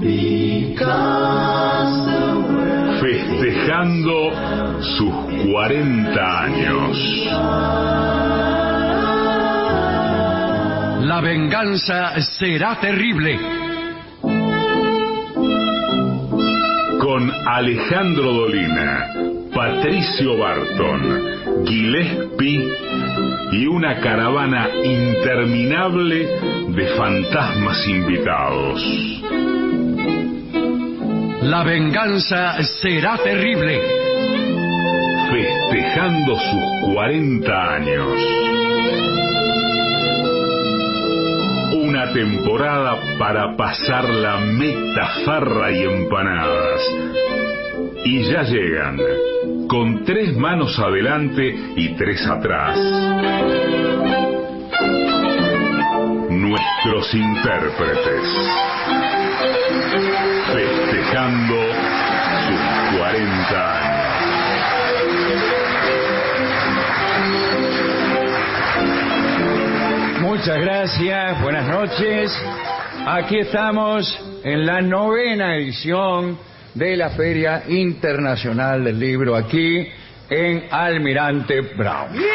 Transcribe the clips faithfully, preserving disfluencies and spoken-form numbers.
Festejando sus cuarenta años. La venganza será terrible. Con Alejandro Dolina, Patricio Barton, Gillespie y una caravana interminable de fantasmas invitados. La venganza será terrible. Festejando sus cuarenta años. Una temporada para pasar la meta, farra y empanadas. Y ya llegan, con tres manos adelante y tres atrás, nuestros intérpretes. Festejando sus cuarenta años. Muchas gracias, buenas noches. Aquí estamos en la novena edición de la Feria Internacional del Libro, aquí en Almirante Brown. ¡Yeah!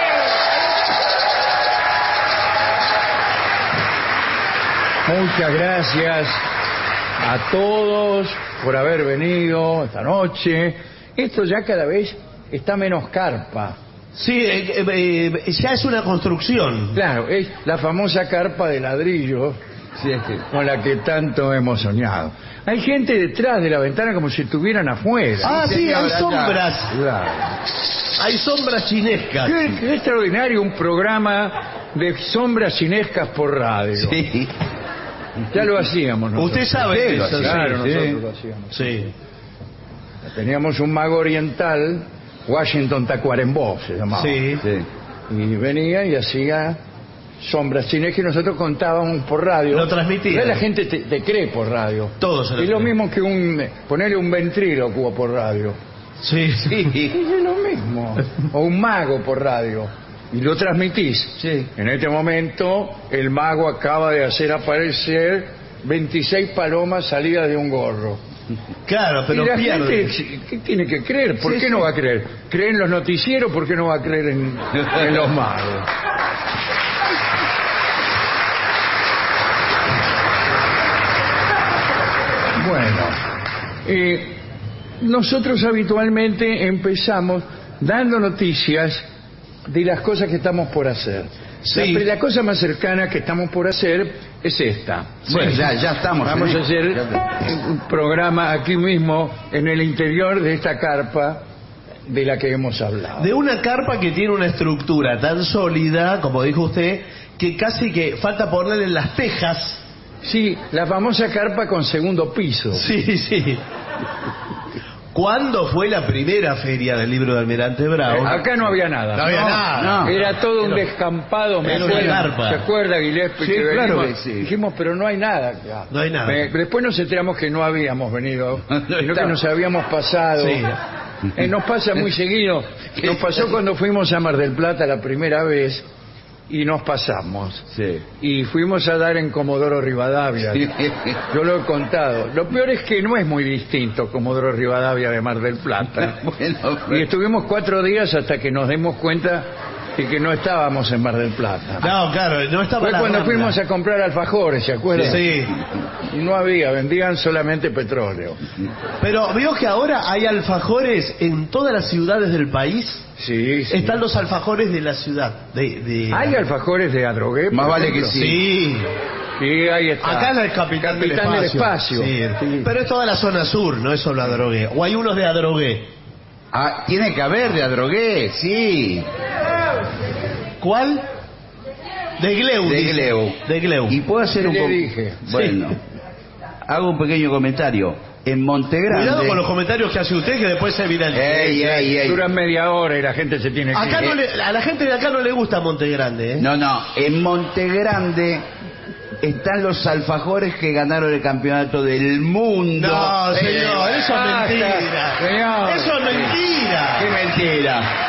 Muchas gracias a todos por haber venido esta noche. Esto ya cada vez está menos carpa. Sí, eh, eh, ya es una construcción. Claro, es la famosa carpa de ladrillo, sí, con la que tanto hemos soñado. Hay gente detrás de la ventana como si estuvieran afuera. Ah, sí, hay sombras. Claro. Hay sombras chinescas. Qué, qué extraordinario un programa de sombras chinescas por radio. Sí. Ya lo hacíamos nosotros. Usted sabe Sí, eso, claro, sí, nosotros sí. lo hacíamos. Sí. Teníamos un mago oriental, Washington Tacuarembó se llamaba. Sí. Sí. Y venía y hacía sombras chinescas y nosotros contábamos por radio. Lo transmitía. La gente te, te cree por radio. Todos se lo Es lo creen. mismo que un ponerle un ventrílocuo por radio. Sí, sí. Y es lo mismo. O un mago por radio. Y lo transmitís. Sí. En este momento, el mago acaba de hacer aparecer veintiséis palomas salidas de un gorro. Claro, pero y la pierde. gente, ¿qué tiene que creer? ¿Por Sí, qué sí. no va a creer? ¿Cree en los noticieros? ¿Por qué no va a creer en, en los magos? Bueno, eh, nosotros habitualmente empezamos dando noticias de las cosas que estamos por hacer. Sí. La, la cosa más cercana que estamos por hacer es esta. Bueno, ya, ya estamos. Vamos ¿eh? a hacer un programa aquí mismo, en el interior de esta carpa de la que hemos hablado. De una carpa que tiene una estructura tan sólida, como dijo usted, que casi que falta ponerle las tejas. Sí, la famosa carpa con segundo piso. Sí, sí. ¿Cuándo fue la primera feria del libro de Almirante Brown? Acá no había nada. No había nada. no. Era todo un Era- descampado. me era una acuerdo. carpa. ¿Se acuerda, Gillespie? Sí, que claro venimos? que sí. Dijimos, pero no hay nada acá. No hay nada. Me- después nos enteramos que no habíamos venido, No sino que estaba. nos habíamos pasado. Sí. Eh, nos pasa muy seguido. Nos pasó cuando fuimos a Mar del Plata la primera vez y nos pasamos. Sí. Y fuimos a dar en Comodoro Rivadavia. Yo lo he contado. Lo peor es que no es muy distinto Comodoro Rivadavia de Mar del Plata. Bueno, Y estuvimos cuatro días hasta que nos dimos cuenta de que no estábamos en Mar del Plata. No, claro, no estaba Fue la cuando Rambla. fuimos a comprar alfajores, ¿se acuerdan? Sí. Y no había, vendían solamente petróleo. Pero veo que ahora hay alfajores en todas las ciudades del país. Sí, sí. Están los alfajores de la ciudad. De, de... ¿Hay alfajores de Adrogué? por Más vale ejemplo? que Sí. Sí, ahí está. Acá es el capitán, Capitán del del espacio. Espacio. Sí. Sí. Pero es toda la zona sur, no es solo Adrogué. O hay unos de Adrogué. Ah, tiene que haber de Adrogué, sí. ¿Cuál? De Gleu. De dice. Gleu. De Gleu. Y puedo hacer ¿Qué un le po- dije? Bueno, hago un pequeño comentario. En Montegrande. Cuidado con los comentarios que hace usted, que después se viralizan. Ey, ey, ey. Duran media hora y la gente se tiene que Acá ir. no le- a la gente de acá no le gusta Montegrande, ¿eh? No, no, en Montegrande están los alfajores que ganaron el campeonato del mundo. No, señor, Eh, eso es basta, mentira. señor. Eso es mentira. ¡Qué mentira!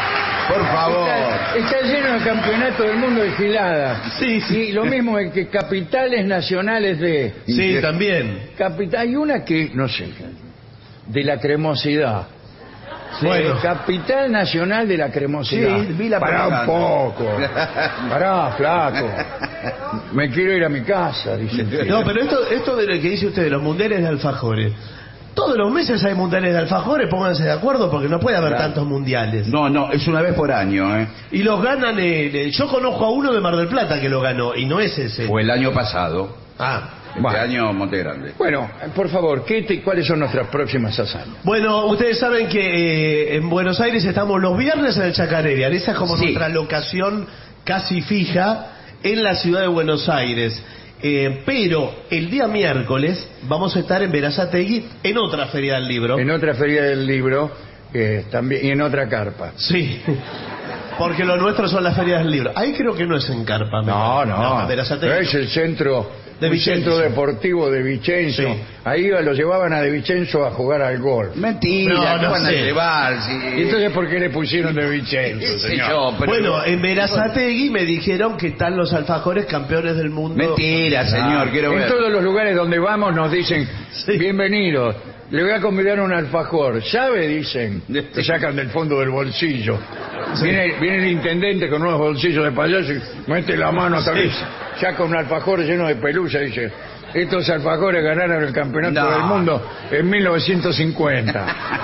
Por favor. Está, está lleno de campeonatos del mundo de giladas. Sí, sí. Y lo mismo es que capitales nacionales de... Sí, de- también. Capital, hay una que, no sé, de la cremosidad. Bueno. Eh, Capital Nacional de la Cremosidad. Sí, vi la Pará un propaganda. poco. Pará, flaco. Me quiero ir a mi casa, dice el tío. No, pero esto, esto de lo que dice usted, de los mundiales de alfajores. Todos los meses hay mundiales de alfajores, pónganse de acuerdo porque no puede haber Claro. tantos mundiales. No, no, es una vez por año, ¿eh? Y los ganan, eh, eh, yo conozco a uno de Mar del Plata que lo ganó, y no es ese. Fue el año pasado. Ah. Este Bueno. año Monte Grande. Bueno, por favor, ¿qué te- ¿cuáles son nuestras próximas hazañas? Bueno, ustedes saben que eh, en Buenos Aires estamos los viernes en el Chacarerial. Esa es como Sí. nuestra locación casi fija en la ciudad de Buenos Aires. Eh, pero el día miércoles vamos a estar en Berazategui en otra feria del libro. En otra feria del libro eh, también, y en otra carpa. Sí. Porque lo nuestro son las ferias del libro. Ahí creo que no es en carpa. me No, parece. no, en Berazategui. es el centro De un Vicenzo. centro deportivo de Vicenzo. Sí. Ahí iba- lo llevaban a De Vicenzo a jugar al golf. Mentira, No, ¿qué no van a sé. llevar? Si... ¿Y entonces por qué le pusieron De Vicenzo, ¿Qué sé señor? yo? Pero- Bueno, en Berazategui me dijeron que están los alfajores campeones del mundo. Mentira, señor, quiero En ver. todos los lugares donde vamos nos dicen, Sí. bienvenidos, le voy a convidar un alfajor. ¿Sabe? Dicen, te sacan del fondo del bolsillo. Viene, viene el intendente con unos bolsillos de payaso y mete la mano también, saca un alfajor lleno de pelusa y dice, estos alfajores ganaron el campeonato No. del mundo en mil novecientos cincuenta.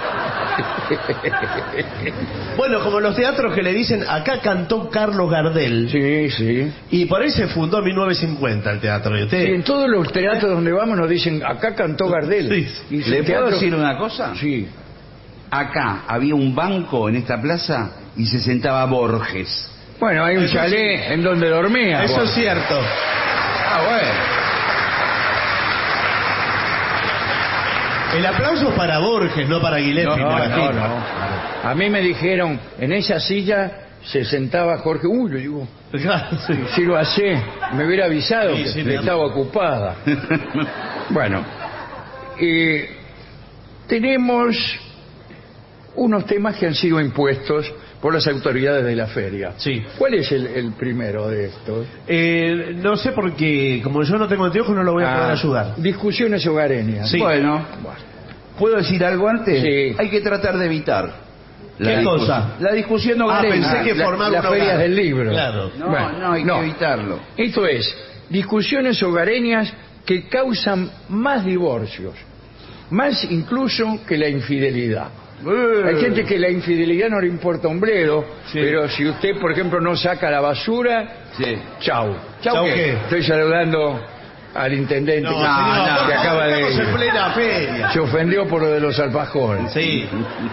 Bueno, como los teatros que le dicen, acá cantó Carlos Gardel. Sí, sí. Y por ahí se fundó en mil novecientos cincuenta el teatro. ¿Y usted? Y en todos los teatros donde vamos nos dicen, acá cantó Gardel. Sí. Y ¿Le el puedo teatro- decir una cosa? Sí. Acá había un banco en esta plaza y se sentaba Borges. Bueno, hay un Eso chalet en donde dormía. Eso Bueno. es cierto. Ah, bueno. El aplauso es para Borges, no para Gillespie. No, me no, imagino. no. A mí me dijeron, en esa silla se sentaba Jorge. Uy, le digo, Claro, sí. si lo hace, me hubiera avisado Sí, que sí, que me- estaba ocupada. Bueno, eh, tenemos unos temas que han sido impuestos por las autoridades de la feria. Sí. ¿Cuál es el, el primero de estos? Eh, no sé por qué, como yo no tengo anteojos, no lo voy a poder Ah, ayudar. Discusiones hogareñas. Sí. Bueno, ¿puedo decir algo antes? Sí. Hay que tratar de evitar. ¿Qué discusión. cosa? La discusión Ah, hogareña. pensé que La- formar las un ferias hogar. del libro. Claro. No, Bueno, no, hay no. que evitarlo. Esto es, discusiones hogareñas que causan más divorcios, más incluso que la infidelidad. Hay gente que la infidelidad no le importa un bledo, Sí. pero si usted, por ejemplo, no saca la basura, Sí. chau. ¿Chau qué? Estoy saludando al intendente No, que, señor, que acaba estamos en de... plena feria. Se ofendió por lo de los alfajores. Sí.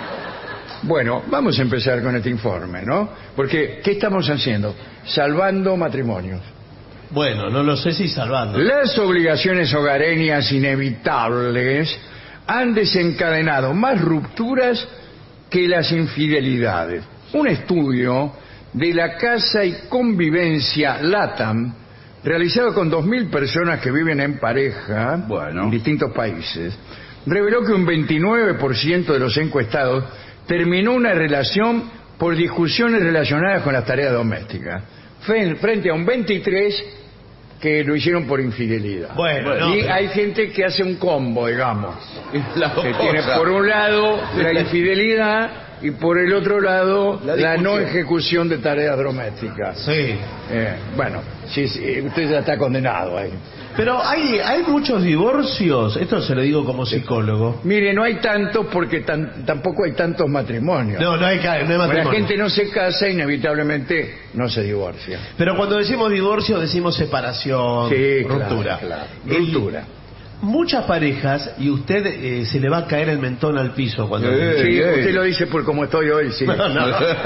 Bueno, vamos a empezar con este informe, ¿no? Porque, ¿qué estamos haciendo? Salvando matrimonios. Bueno, no lo sé si salvando. Las obligaciones hogareñas inevitables han desencadenado más rupturas que las infidelidades. Un estudio de la Casa y Convivencia LATAM, realizado con dos mil personas que viven en pareja Bueno. en distintos países, reveló que un veintinueve por ciento de los encuestados terminó una relación por discusiones relacionadas con las tareas domésticas, Fe- frente a un veintitrés por ciento que lo hicieron por infidelidad. Bueno, no, y pero- hay gente que hace un combo, digamos, La que tiene cosa. por un lado la infidelidad y por el otro lado La la, no discusión. ejecución de tareas domésticas. Sí. Eh, bueno, sí, sí, usted ya está condenado ahí. Pero hay, hay muchos divorcios, esto se lo digo como psicólogo. Mire, no hay tantos porque tan- tampoco hay tantos matrimonios. No, no hay, ca- no hay Como matrimonio. la gente no se casa, inevitablemente no se divorcia. Pero cuando decimos divorcio decimos separación, Sí, ruptura. claro, claro. El- Ruptura. Muchas parejas, y usted eh, se le va a caer el mentón al piso cuando... Eh. Sí, eh. usted lo dice por como estoy hoy, sí. No, no.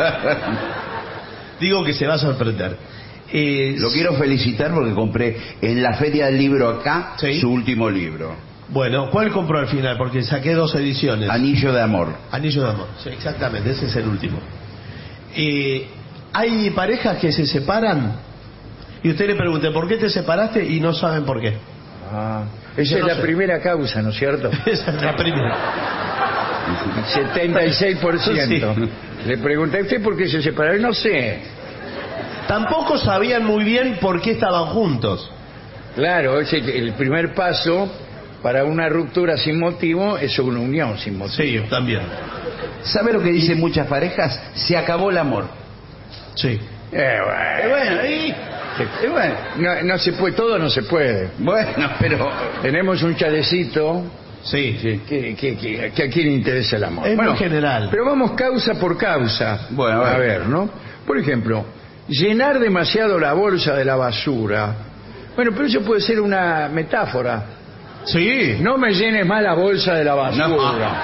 Digo que se va a sorprender. Eh, Lo quiero felicitar porque compré en la Feria del Libro acá Sí. su último libro, Bueno, ¿cuál compró al final? Porque saqué dos ediciones. Anillo de Amor. Anillo de amor. Sí, exactamente, ese es el último. Eh, hay parejas que se separan y usted le pregunta, ¿por qué te separaste? Y no saben por qué. Ah, esa Yo es no la sé. primera causa, ¿no es cierto? Esa es la primera. setenta y seis por ciento. Sí. Le pregunté a usted por qué se separaron. No sé. Tampoco sabían muy bien por qué estaban juntos. Claro, ese, el primer paso para una ruptura sin motivo es una unión sin motivo. Sí, también. ¿Sabe lo que dicen muchas parejas? Se acabó el amor. Sí. Eh, bueno, Eh, bueno, y... eh, bueno, no, no se puede, todo no se puede. Bueno, pero... Tenemos un chalecito Sí. que, que, que, que a quién interesa el amor. Es Bueno, muy general. Pero vamos causa por causa. Bueno, a a ver. ver, ¿no? Por ejemplo, llenar demasiado la bolsa de la basura. Bueno, pero eso puede ser una metáfora. Sí. No me llenes más la bolsa de la basura.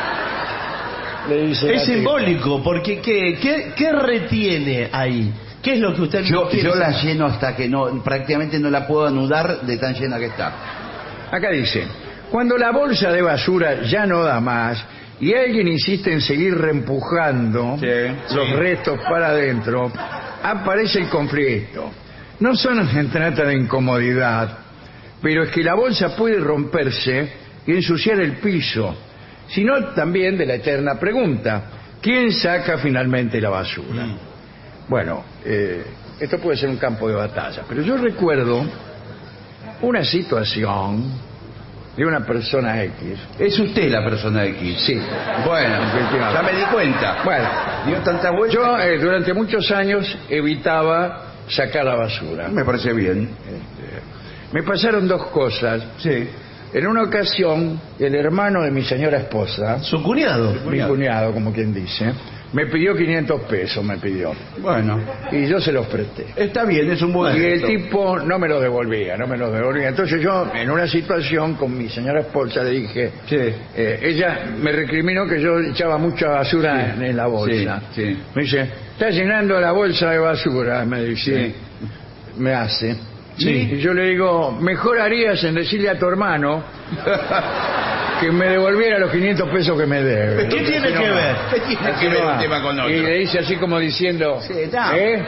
Le dice la Es tipa. simbólico, porque ¿qué, qué, qué retiene ahí? ¿Qué es lo que usted Yo, quiere yo la saber? lleno hasta que no, prácticamente no la puedo anudar de tan llena que está. Acá dice, cuando la bolsa de basura ya no da más y alguien insiste en seguir reempujando Sí, los sí. restos para adentro, aparece el conflicto. No solo se trata de incomodidad, pero es que la bolsa puede romperse y ensuciar el piso, sino también de la eterna pregunta, ¿quién saca finalmente la basura? Mm. Bueno, eh, esto puede ser un campo de batalla, pero yo recuerdo una situación de una persona X. Es usted la persona X. Sí. Bueno, Efectivamente. ya me di cuenta. Bueno, Dio tantas vueltas. yo eh, durante muchos años evitaba sacar la basura. Me parece bien. Me pasaron dos cosas. Sí. En una ocasión, el hermano de mi señora esposa, Su cuñado. mi cuñado, como quien dice, me pidió quinientos pesos, me pidió. Bueno, Y yo se los presté. está bien, es un buen Y el gesto. tipo no me lo devolvía, no me lo devolvía. Entonces yo, en una situación con mi señora esposa, le dije, Sí. eh, ella me recriminó que yo echaba mucha basura en, en la bolsa. Sí, sí. Me dice, está llenando la bolsa de basura, me dice, Sí. me hace. Sí. Y yo le digo, mejor harías en decirle a tu hermano que me devolviera los quinientos pesos que me debe. ¿Qué tiene Así que no ver? va. ¿Qué tiene Así que ver no un va. tema con otro? Y le dice así como diciendo, Sí, no. ¿eh?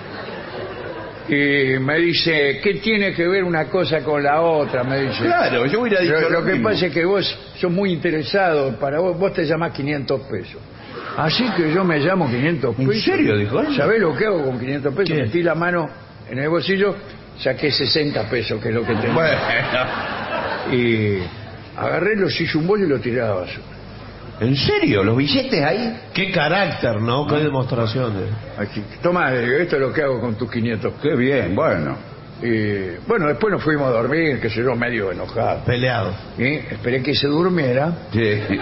Y me dice, ¿qué tiene que ver una cosa con la otra? Me dice. Claro, yo hubiera dicho Lo, lo lo que mismo. pasa es que vos sos muy interesado, para vos, vos te llamás quinientos pesos. Así que yo me llamo quinientos ¿En pesos. serio, dijo él? ¿Sabés lo que hago con quinientos pesos? ¿Qué? Metí la mano en el bolsillo, saqué sesenta pesos, que es lo que tengo. Bueno, Y agarré los hice un bollo y lo tiré a la basura. ¿en serio? ¿Los billetes ahí? Qué carácter, ¿no? Qué demostración de... Aquí, toma, esto es lo que hago con tus quinientos. Qué bien, bueno. Y bueno, después nos fuimos a dormir, que se yo, medio enojado. Peleado. Y esperé que se durmiera. Sí.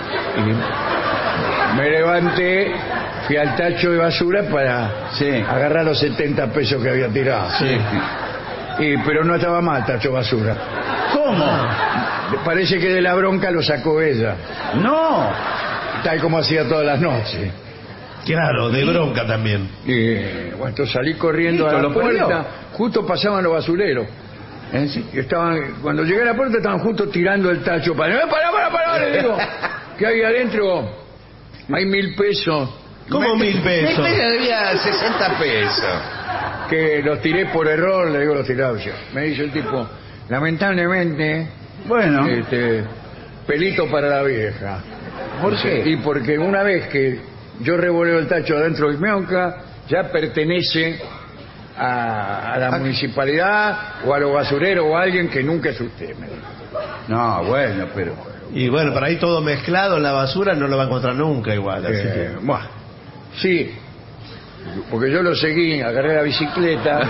Y me levanté, fui al tacho de basura para Sí. agarrar los setenta pesos que había tirado. Sí. Y, pero no estaba mal, tacho de basura. ¿Cómo? Parece que de la bronca lo sacó ella, No. tal como hacía todas las noches. Claro, de bronca también. Y bueno, entonces salí corriendo Listo, a la lo perdió. puerta, justo pasaban los basureros. ¿En serio? Y estaban, cuando llegué a la puerta estaban justo tirando el tacho para, ¡Eh, para, para, para! Le digo, ¿qué hay adentro? Hay mil pesos ¿Cómo mil pesos? Mil pesos debía sesenta pesos. que los tiré por error, le digo los tiraba yo. Me dice el tipo, lamentablemente, Bueno. este, pelito para la vieja. ¿Por qué? Y porque una vez que yo revoleo el tacho adentro de mi auca, ya pertenece a, a la Ah. municipalidad o a los basureros o a alguien que nunca es usted. Me dijo. No, bueno, pero... Y bueno, por ahí todo mezclado en la basura no lo va a encontrar nunca igual. Así Eh, que... buah, sí, porque yo lo seguí, agarré la bicicleta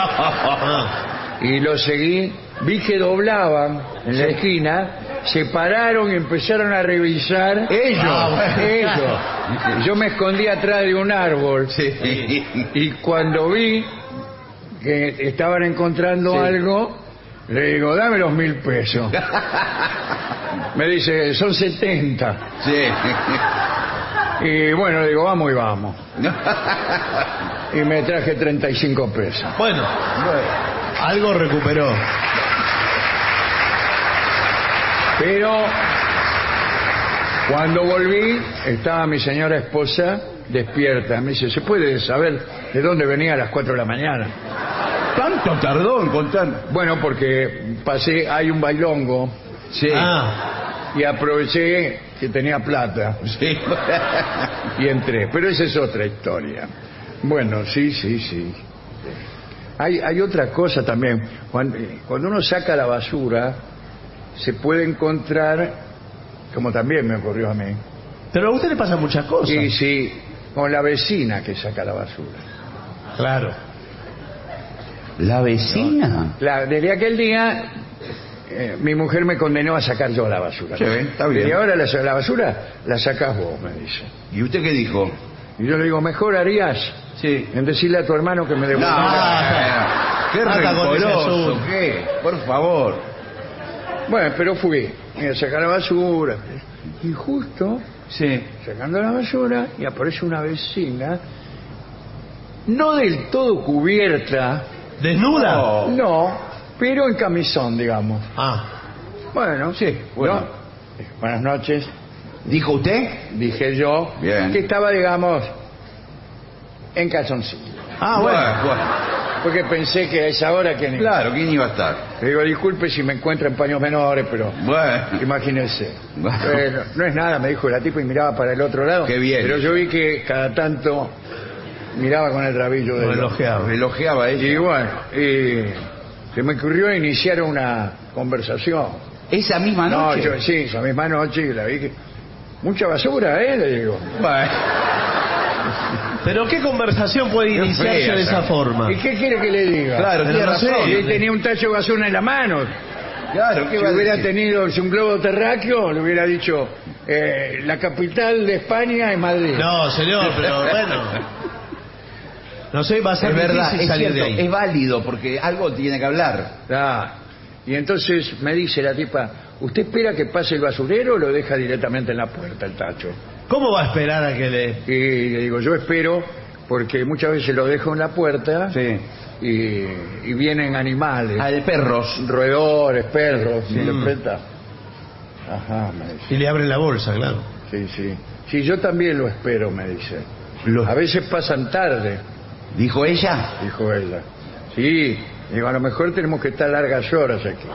y lo seguí, vi que doblaban en la esquina, se pararon y empezaron a revisar Ellos. Ah, bueno, ellos. Yo me escondí atrás de un árbol Sí. y cuando vi que estaban encontrando Sí. algo, le digo, dame los mil pesos. Me dice, son setenta. Sí. Y bueno, le digo, vamos y vamos. Y me traje treinta y cinco pesos. Bueno, algo recuperó. Pero cuando volví, estaba mi señora esposa despierta. Me dice, ¿se puede saber de dónde venía a las cuatro de la mañana? ¿Tanto tardó en contar? Bueno, porque pasé, hay un bailongo Sí. Ah, y aproveché que tenía plata. Sí. Y entré. Pero esa es otra historia. Bueno, sí, sí, sí. Hay, hay otra cosa también. Cuando, cuando uno saca la basura, se puede encontrar, como también me ocurrió a mí. Pero a usted le pasan muchas cosas. Sí, sí, con la vecina que saca la basura. Claro. ¿La vecina? La, desde aquel día, eh, mi mujer me condenó a sacar yo la basura. Sí, está bien. Y ahora la, la basura la sacas vos, me dice. ¿Y usted qué dijo? Y yo le digo, mejor harías Sí. en decirle a tu hermano que me devuelva. No, qué Basta con ese rencoroso, asunto. ¿qué? Por favor. Bueno, pero fui a sacar la basura. Y justo, Sí. sacando la basura, y aparece una vecina, no del todo cubierta, ¿Desnuda? Oh. no, pero en camisón, digamos. Ah. Bueno, Sí, bueno. ¿no? Buenas noches, ¿Dijo usted? dije yo, Bien. que estaba, digamos, en calzoncillo. Ah, bueno. bueno. Porque pensé que a esa hora que... Claro, ¿quién iba a estar? Le digo, disculpe si me encuentro en paños menores, pero Bueno. imagínese. Bueno. Eh, no, no es nada, me dijo la tipa y miraba para el otro lado. Qué bien. Pero yo vi que cada tanto miraba con el rabillo de... Elogiado. Elogiaba a ella. Y bueno, y se me ocurrió iniciar una conversación. ¿Esa misma No, noche? yo, sí, esa misma noche, y la vi que... Mucha basura, ¿eh? Le digo. Bueno. Pero ¿qué conversación puede Qué iniciarse fea de esa. esa forma? ¿Y qué quiere que le diga? Claro, Pero tiene no sé. razón. Y él tenía un tacho de basura en la mano. Claro, ¿qué Si va a hubiera decir? tenido un globo terráqueo, le hubiera dicho, eh, la capital de España es Madrid. No, señor, pero bueno. No sé, va a ser Es verdad, difícil es salir cierto, de ahí. es válido porque algo tiene que hablar. Ah, y entonces me dice la tipa, ¿usted espera que pase el basurero o lo deja directamente en la puerta el tacho? ¿Cómo va a esperar a que le...? Y le digo, yo espero, porque muchas veces lo dejo en la puerta Sí. y, y vienen animales, Ah, de perros. roedores, perros, Sí. ¿me interpreta? Ajá, me dice. Y le abren la bolsa, claro. Sí, sí. Sí, yo también lo espero, me dice. Lo- A veces pasan tarde, ¿Dijo ella? dijo ella. Sí, digo, a lo mejor tenemos que estar largas horas aquí.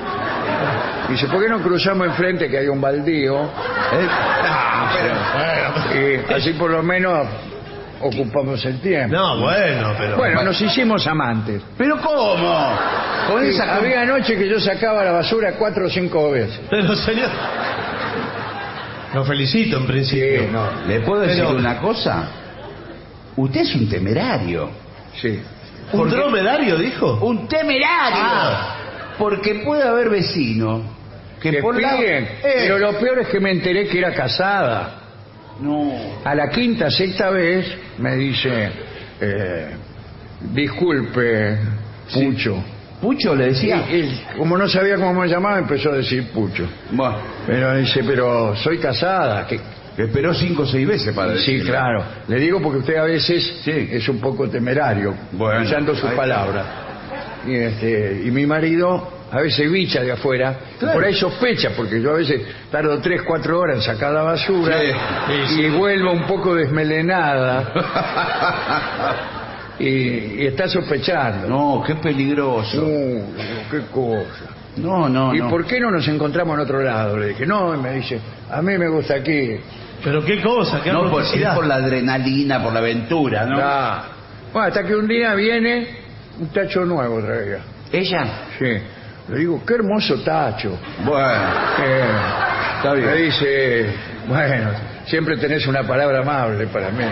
Dice, ¿por qué no cruzamos enfrente que hay un baldío? ¿Eh? Ah, pero- Y así por lo menos ocupamos el tiempo. No, bueno, pero... Bueno, nos hicimos amantes. ¿Pero cómo? Con Sí, esa... había noches que yo sacaba la basura cuatro o cinco veces. Pero, señor... Lo felicito, en principio. Sí, no, ¿Le puedo decir Pero- una cosa? Usted es un temerario. sí. ¿Un Porque- dromedario, dijo? ¡Un temerario! Ah. Porque puede haber vecinos que Que por la... piden, Eh, pero lo peor es que me enteré que era casada. No. A la quinta, sexta vez me dice, eh, disculpe, Pucho. ¿Pucho le decía? Y- y como no sabía cómo me llamaba, empezó a decir Pucho. Bueno, Pero dice, pero soy casada. Que, esperó cinco o seis veces para sí, decirlo. claro. Le digo porque usted a veces Sí. es un poco temerario, Bueno, usando sus ahí- palabras. Y, este, y mi marido a veces bicha de afuera, Claro. por ahí sospecha, porque yo a veces tardo tres, cuatro horas en sacar la basura Sí, sí, y vuelvo un poco desmelenada y, y está sospechando. No, qué peligroso. Uh, qué cosa. No, no, ¿Y no. por qué no nos encontramos en otro lado? Le dije, no, y me dice, a mí me gusta aquí. Pero qué cosa, qué No, por, es atrocidad. por la adrenalina, por la aventura, ¿no? Ah. Bueno, hasta que un día viene un tacho nuevo traía. ¿Ella? Sí. Le digo, qué hermoso tacho. Bueno, Eh, está bien. me dice, bueno, siempre tenés una palabra amable para mí.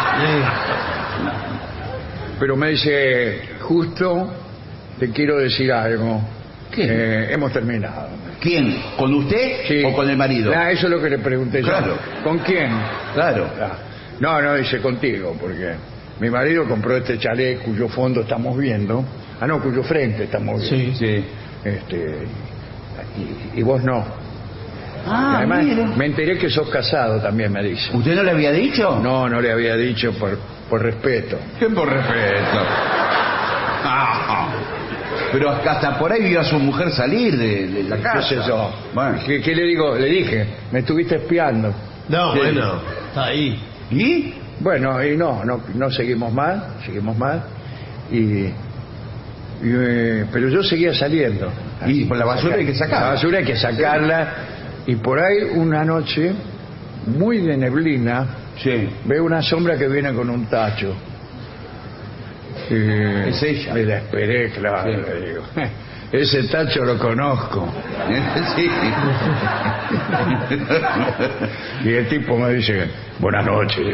Pero me dice, justo te quiero decir algo. ¿Qué? Eh, hemos terminado. ¿Quién? ¿Con usted Sí. o con el marido? Ah, eso es lo que le pregunté Claro. yo. ¿Con quién? Claro. Ah, no, no, dice contigo, porque mi marido compró este chalet cuyo fondo estamos viendo. Ah, no, cuyo frente estamos viendo. Sí. Sí. Este, y, y vos no. Ah, Y además, mire. me enteré que sos casado también, me dice. ¿Usted no le había dicho? No, no le había dicho por, por respeto. ¿Qué por respeto? Ah, pero hasta por ahí vio a su mujer salir de, de la casa. ¿Qué sé yo? Bueno. ¿Qué, qué le digo? Le dije, me estuviste espiando. No, Sí. bueno, está ahí. ¿Y? Bueno, y no, no, no seguimos más, seguimos más. Y, y, eh, pero yo seguía saliendo. Y por la basura hay que sacarla. La basura hay que sacarla. y por ahí una noche, muy de neblina, Sí. veo una sombra que viene con un tacho. Eh, Es ella. Me la esperé, claro. Sí. Le digo. Ese tacho lo conozco. Sí. Y el tipo me dice, buenas noches.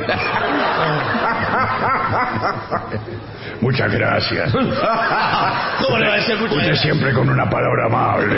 Muchas gracias. ¿Cómo le va a decir muchas Usted gracias? siempre con una palabra amable.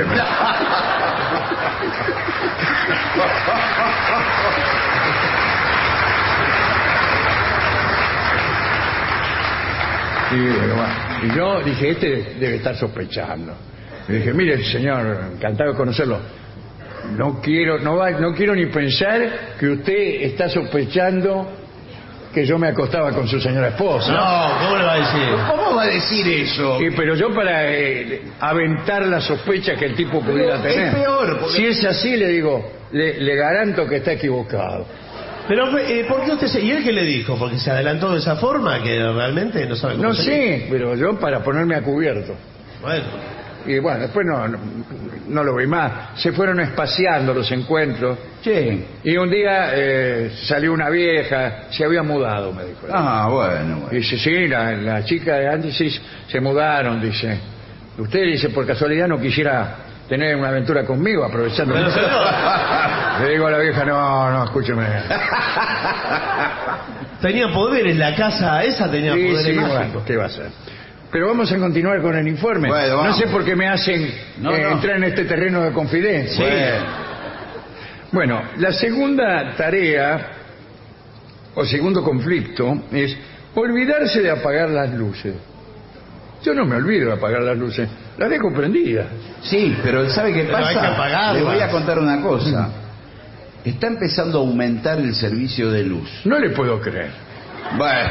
Y, bueno, y yo dije, este debe estar sospechando. Y dije, mire, señor, encantado de conocerlo. No quiero, no va, no quiero ni pensar que usted está sospechando que yo me acostaba con su señora esposa. No, ¿cómo le va a decir? ¿Cómo va a decir eso? Sí, pero yo para eh, aventar la sospecha que el tipo pudiera Pero tener. es peor, porque- Si es así, le digo, le, le garanto que está equivocado. Pero, eh, ¿por qué usted se... ¿Y él qué le dijo? Porque se adelantó de esa forma que realmente no sabe cómo No seguir. sé, pero yo para ponerme a cubierto. Bueno, Y bueno, después no, no, no lo vi más. Se fueron espaciando los encuentros. Sí. Y un día eh, salió una vieja, se había mudado, me dijo. Ah, bueno, Y bueno. dice, sí, la, la chica de antes sí, se mudaron, dice. Usted, dice, por casualidad no quisiera tener una aventura conmigo, aprovechando. pero señor, Le digo a la vieja, no, no, escúcheme. tenía poder en la casa esa, tenía Sí, poder sí, mágico. bueno, ¿qué va a hacer? Pero vamos a continuar con el informe. Bueno, no vamos. sé por qué me hacen No, eh, no. entrar en este terreno de confidencia. Bueno. Bueno, la segunda tarea, o segundo conflicto, es olvidarse de apagar las luces. Yo no me olvido de apagar las luces, las dejo prendidas. Sí, pero ¿sabe qué Pero pasa? hay que apagarlas. Le voy a contar una cosa. Está empezando a aumentar el servicio de luz. No le puedo creer. Bueno.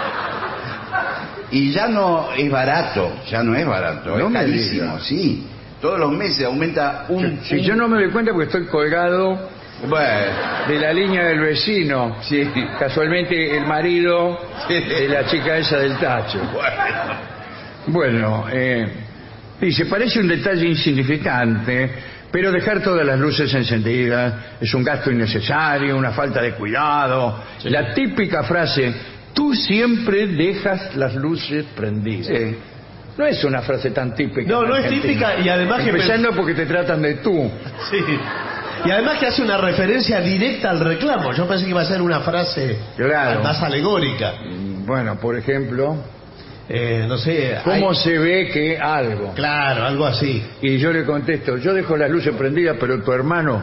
Y ya no es barato, ya no es barato, No es me carísimo, diga. sí. Todos los meses aumenta un... Si un- yo no me doy cuenta porque estoy colgado Bueno, de la línea del vecino, sí. casualmente el marido Sí. de la chica esa del tacho. Bueno. Bueno, eh, dice, parece un detalle insignificante, pero dejar todas las luces encendidas es un gasto innecesario, una falta de cuidado. La típica frase, tú siempre dejas las luces prendidas. Sí. No es una frase tan típica. No, en no es Argentina. típica y además que... Empezando porque te tratan de tú. Sí. Y además que hace una referencia directa al reclamo. Yo pensé que iba a ser una frase Claro. más alegórica. Bueno, por ejemplo, Eh, no sé. ¿cómo hay- se ve que algo? Claro, algo así. Y yo le contesto, yo dejo las luces prendidas, pero tu hermano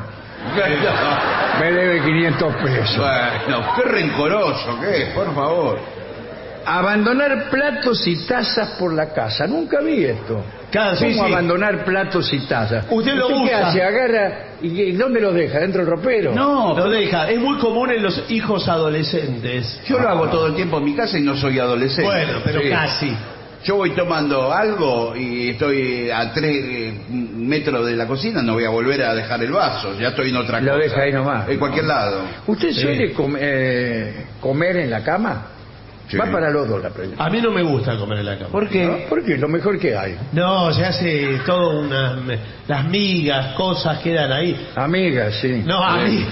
me debe quinientos pesos. Bueno, qué rencoroso, ¿qué? Por favor. Abandonar platos y tazas por la casa. Nunca vi esto. Claro, sí, ¿Cómo sí. abandonar platos y tazas? Usted lo qué usa. hace? Agarra y, y ¿dónde los deja? ¿Dentro del ropero? No, Lo deja. Es muy común en los hijos adolescentes. yo lo hago todo el tiempo en mi casa y no soy adolescente. Bueno, pero Sí. casi. Yo voy tomando algo y estoy a tres eh, metros de la cocina, no voy a volver a dejar el vaso, ya estoy en otra Lo cosa. deja ahí nomás. En cualquier lado. ¿Usted Sí. suele com- eh, comer en la cama? Sí. Va para los dos la pregunta. A mí no me gusta comer en la cama. ¿Por qué? ¿No? Porque es lo mejor que hay. No, se hace todo unas... Las migas, cosas quedan ahí. Amigas, sí. No, a mí.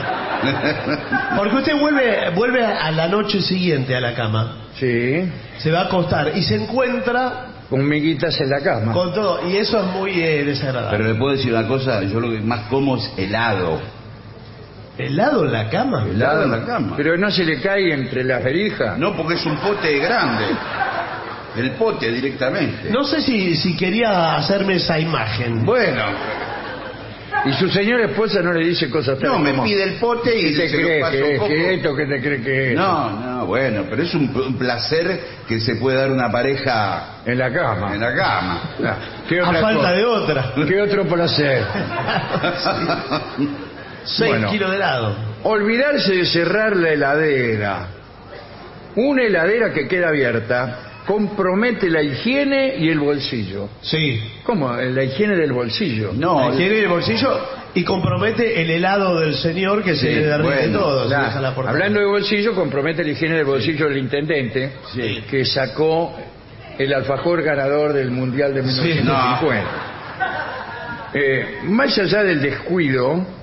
Ah. no. Porque usted vuelve, vuelve a la noche siguiente a la cama. Sí, Se va a acostar y se encuentra con miguitas en la cama. con todo. Y eso es muy eh, desagradable. Pero le puedo decir una cosa, yo lo que más como es helado. ¿Helado en la cama? Helado en la cama. Pero no se le cae entre las verijas. No, porque es un pote grande. El pote directamente. No sé si, si quería hacerme esa imagen. Bueno, Y su señora esposa no le dice cosas no, tales me como, pide el pote y ¿qué te se lo crees paso que un es? poco. ¿Qué esto? ¿Qué te crees que es? No, no, bueno, pero es un, un placer que se puede dar una pareja En la cama. en la cama. Ah, ¿Qué A otra falta cosa? de otra. ¿Qué otro placer? Seis Bueno. kilos de helado. Olvidarse de cerrar la heladera. Una heladera que queda abierta compromete la higiene y el bolsillo. Sí. ¿Cómo? La higiene del bolsillo. No, Tiene el bolsillo y compromete el helado del señor que se Sí, le derrite bueno, todo. se Ya, deja la portada. hablando de bolsillo, compromete la higiene del bolsillo del intendente Sí. que sacó el alfajor ganador del Mundial de mil novecientos cincuenta. Eh, más allá del descuido,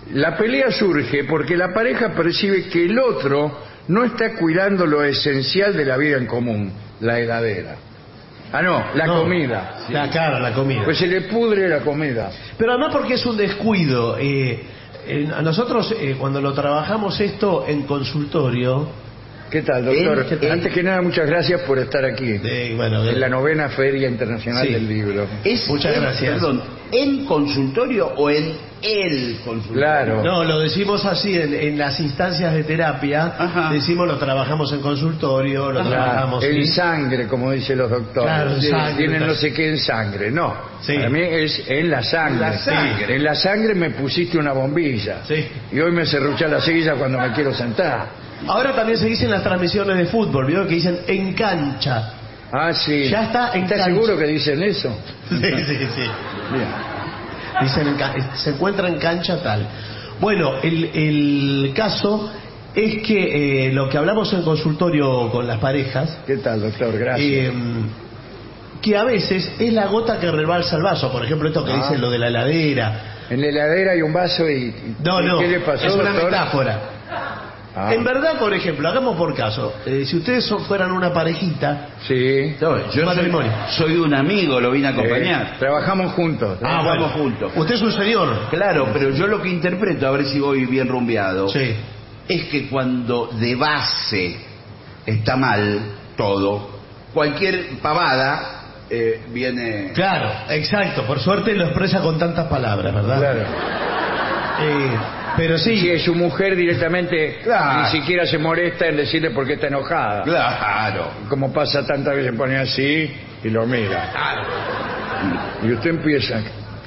La pelea surge porque la pareja percibe que el otro no está cuidando lo esencial de la vida en común, la heladera. Ah, no, la No. comida. La, claro, la comida. Pues se le pudre la comida. Pero además porque es un descuido. Eh, eh, a nosotros, eh, cuando lo trabajamos esto en consultorio... ¿Qué tal, doctor? El- el- Antes que nada, muchas gracias por estar aquí. eh, bueno, En la novena Feria Internacional Sí. del Libro. Es Muchas en- gracias. Perdón, ¿en consultorio o en el consultorio? Claro. No, lo decimos así en, en las instancias de terapia. Ajá. Decimos lo trabajamos en consultorio, lo Claro, trabajamos en ¿sí? sangre, como dicen los doctores. Claro, en Sí, sangre, Tienen tal. no sé qué en sangre. No, Sí. para mí es en la sangre. En la sangre. Sí. En la sangre me pusiste una bombilla. Sí. Y hoy me cerrucha la silla cuando me quiero sentar. Ahora también se dice en las transmisiones de fútbol, ¿vio? Que dicen en cancha. Ah, sí. Ya está en ¿Estás cancha. seguro que dicen eso? Sí, sí, sí. Bien. Dicen en ca- se encuentra en cancha tal. Bueno, el, el caso es que eh, lo que hablamos en consultorio con las parejas, ¿Qué tal, doctor? Gracias. eh, que a veces es la gota que rebalsa el vaso. Por ejemplo, esto que Ah. dicen lo de la heladera. En la heladera hay un vaso y... y- No, ¿y no, ¿Qué le pasó, es una doctor? metáfora. Ah, En verdad, por ejemplo, hagamos por caso, eh, si ustedes son- fueran una parejita, Sí. No, yo soy, Matrimonio. soy un amigo, lo vine a acompañar. Eh, trabajamos juntos. Ah, vamos juntos. usted es un señor. Claro, pero yo lo que interpreto, a ver si voy bien rumbeado, Sí. es que cuando de base está mal todo, cualquier pavada eh, viene... Claro, exacto. Por suerte lo expresa con tantas palabras, ¿verdad? Claro. Eh, pero sí, Si es su mujer directamente, Claro. ni siquiera se molesta en decirle por qué está enojada. Claro. Como pasa tantas veces, pone así y lo mira. Y usted empieza.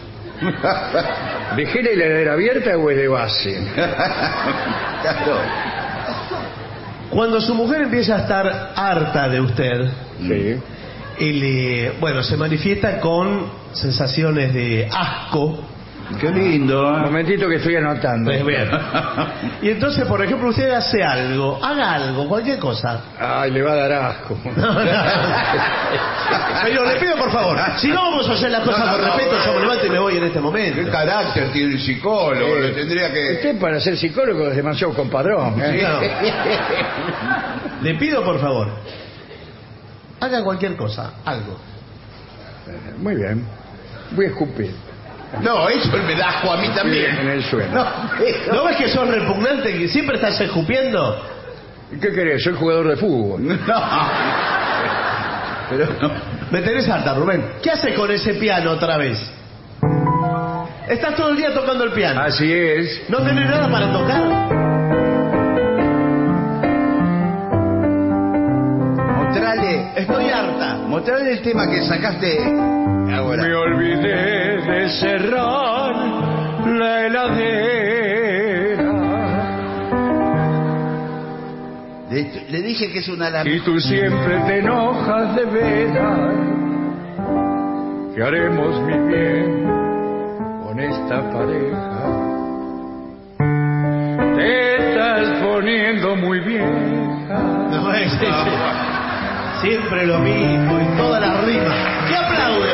¿Dejé la heladera abierta o es de base? Claro. cuando su mujer empieza a estar harta de usted, Sí. él, eh, bueno, se manifiesta con sensaciones de asco. Qué lindo. Un ¿eh? momentito que estoy anotando. Pues bien. Y entonces, por ejemplo, usted hace algo, haga algo, cualquier cosa. Ay, le va a dar asco. No, no. Pero le pido por favor, si no vamos a hacer las cosas No, no, con no, respeto, no. yo me levanto y me voy en este ¿Qué momento. carácter tiene el psicólogo? Eh, Le tendría que... Usted para ser psicólogo es demasiado compadrón. ¿eh? No. Le pido por favor, haga cualquier cosa, algo. Muy bien. Voy a escupir. No, eso me da asco a mí también. En el suelo. No, pero- ¿No ves que sos repugnante, que siempre estás escupiendo? ¿Qué querés? Soy jugador de fútbol. No. Pero no. Me tenés harta, Rubén. ¿Qué haces con ese piano otra vez? Estás todo el día tocando el piano. Así es. ¿No tenés nada para tocar? Mostrale, Estoy harta. mostrale el tema que sacaste ahora. Me olvidé de cerrar la heladera Le, le dije que es una la... y tú siempre te enojas de veras. ¿Qué haremos, mi bien, con esta pareja? Te estás poniendo muy vieja. No, es, es- siempre lo mismo y todas las rimas. ¿Qué aplaude?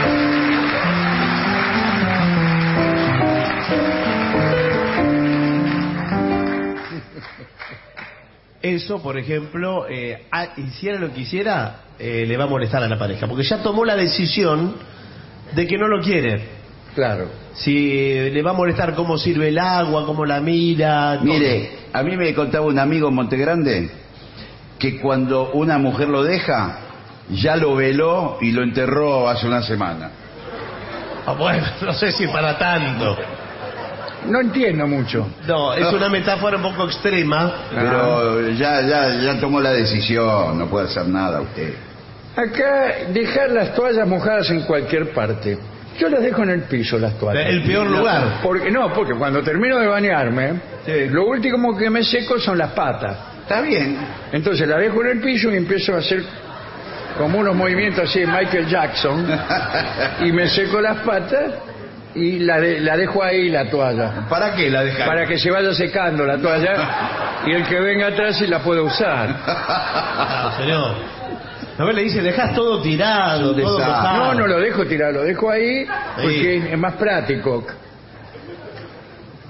Eso, por ejemplo, eh, ah, hiciera lo que hiciera, eh, le va a molestar a la pareja, porque ya tomó la decisión de que no lo quiere. Claro. Si le va a molestar cómo sirve el agua, cómo la mira. todo. Mire, a mí me contaba un amigo en Montegrande que cuando una mujer lo deja, ya lo veló y lo enterró hace una semana. Ah, bueno, no sé si para tanto. No entiendo mucho. No, es una metáfora un poco extrema. Pero ya, ya, ya tomó la decisión, no puede hacer nada usted. Acá, dejar las toallas mojadas en cualquier parte. Yo las dejo en el piso, las toallas. El peor lugar. Porque, no, porque cuando termino de bañarme, Sí. lo último que me seco son las patas. Está bien. Entonces la dejo en el piso y empiezo a hacer como unos movimientos así de Michael Jackson. Y me seco las patas y la, de- la dejo ahí la toalla. ¿Para qué la dejaron? Para que se vaya secando la toalla y el que venga atrás y la pueda usar. Ah, señor. A ver, le dice, dejas todo tirado, Un todo desastre. mojado. No, no lo dejo tirado, lo dejo ahí porque Sí. es más práctico.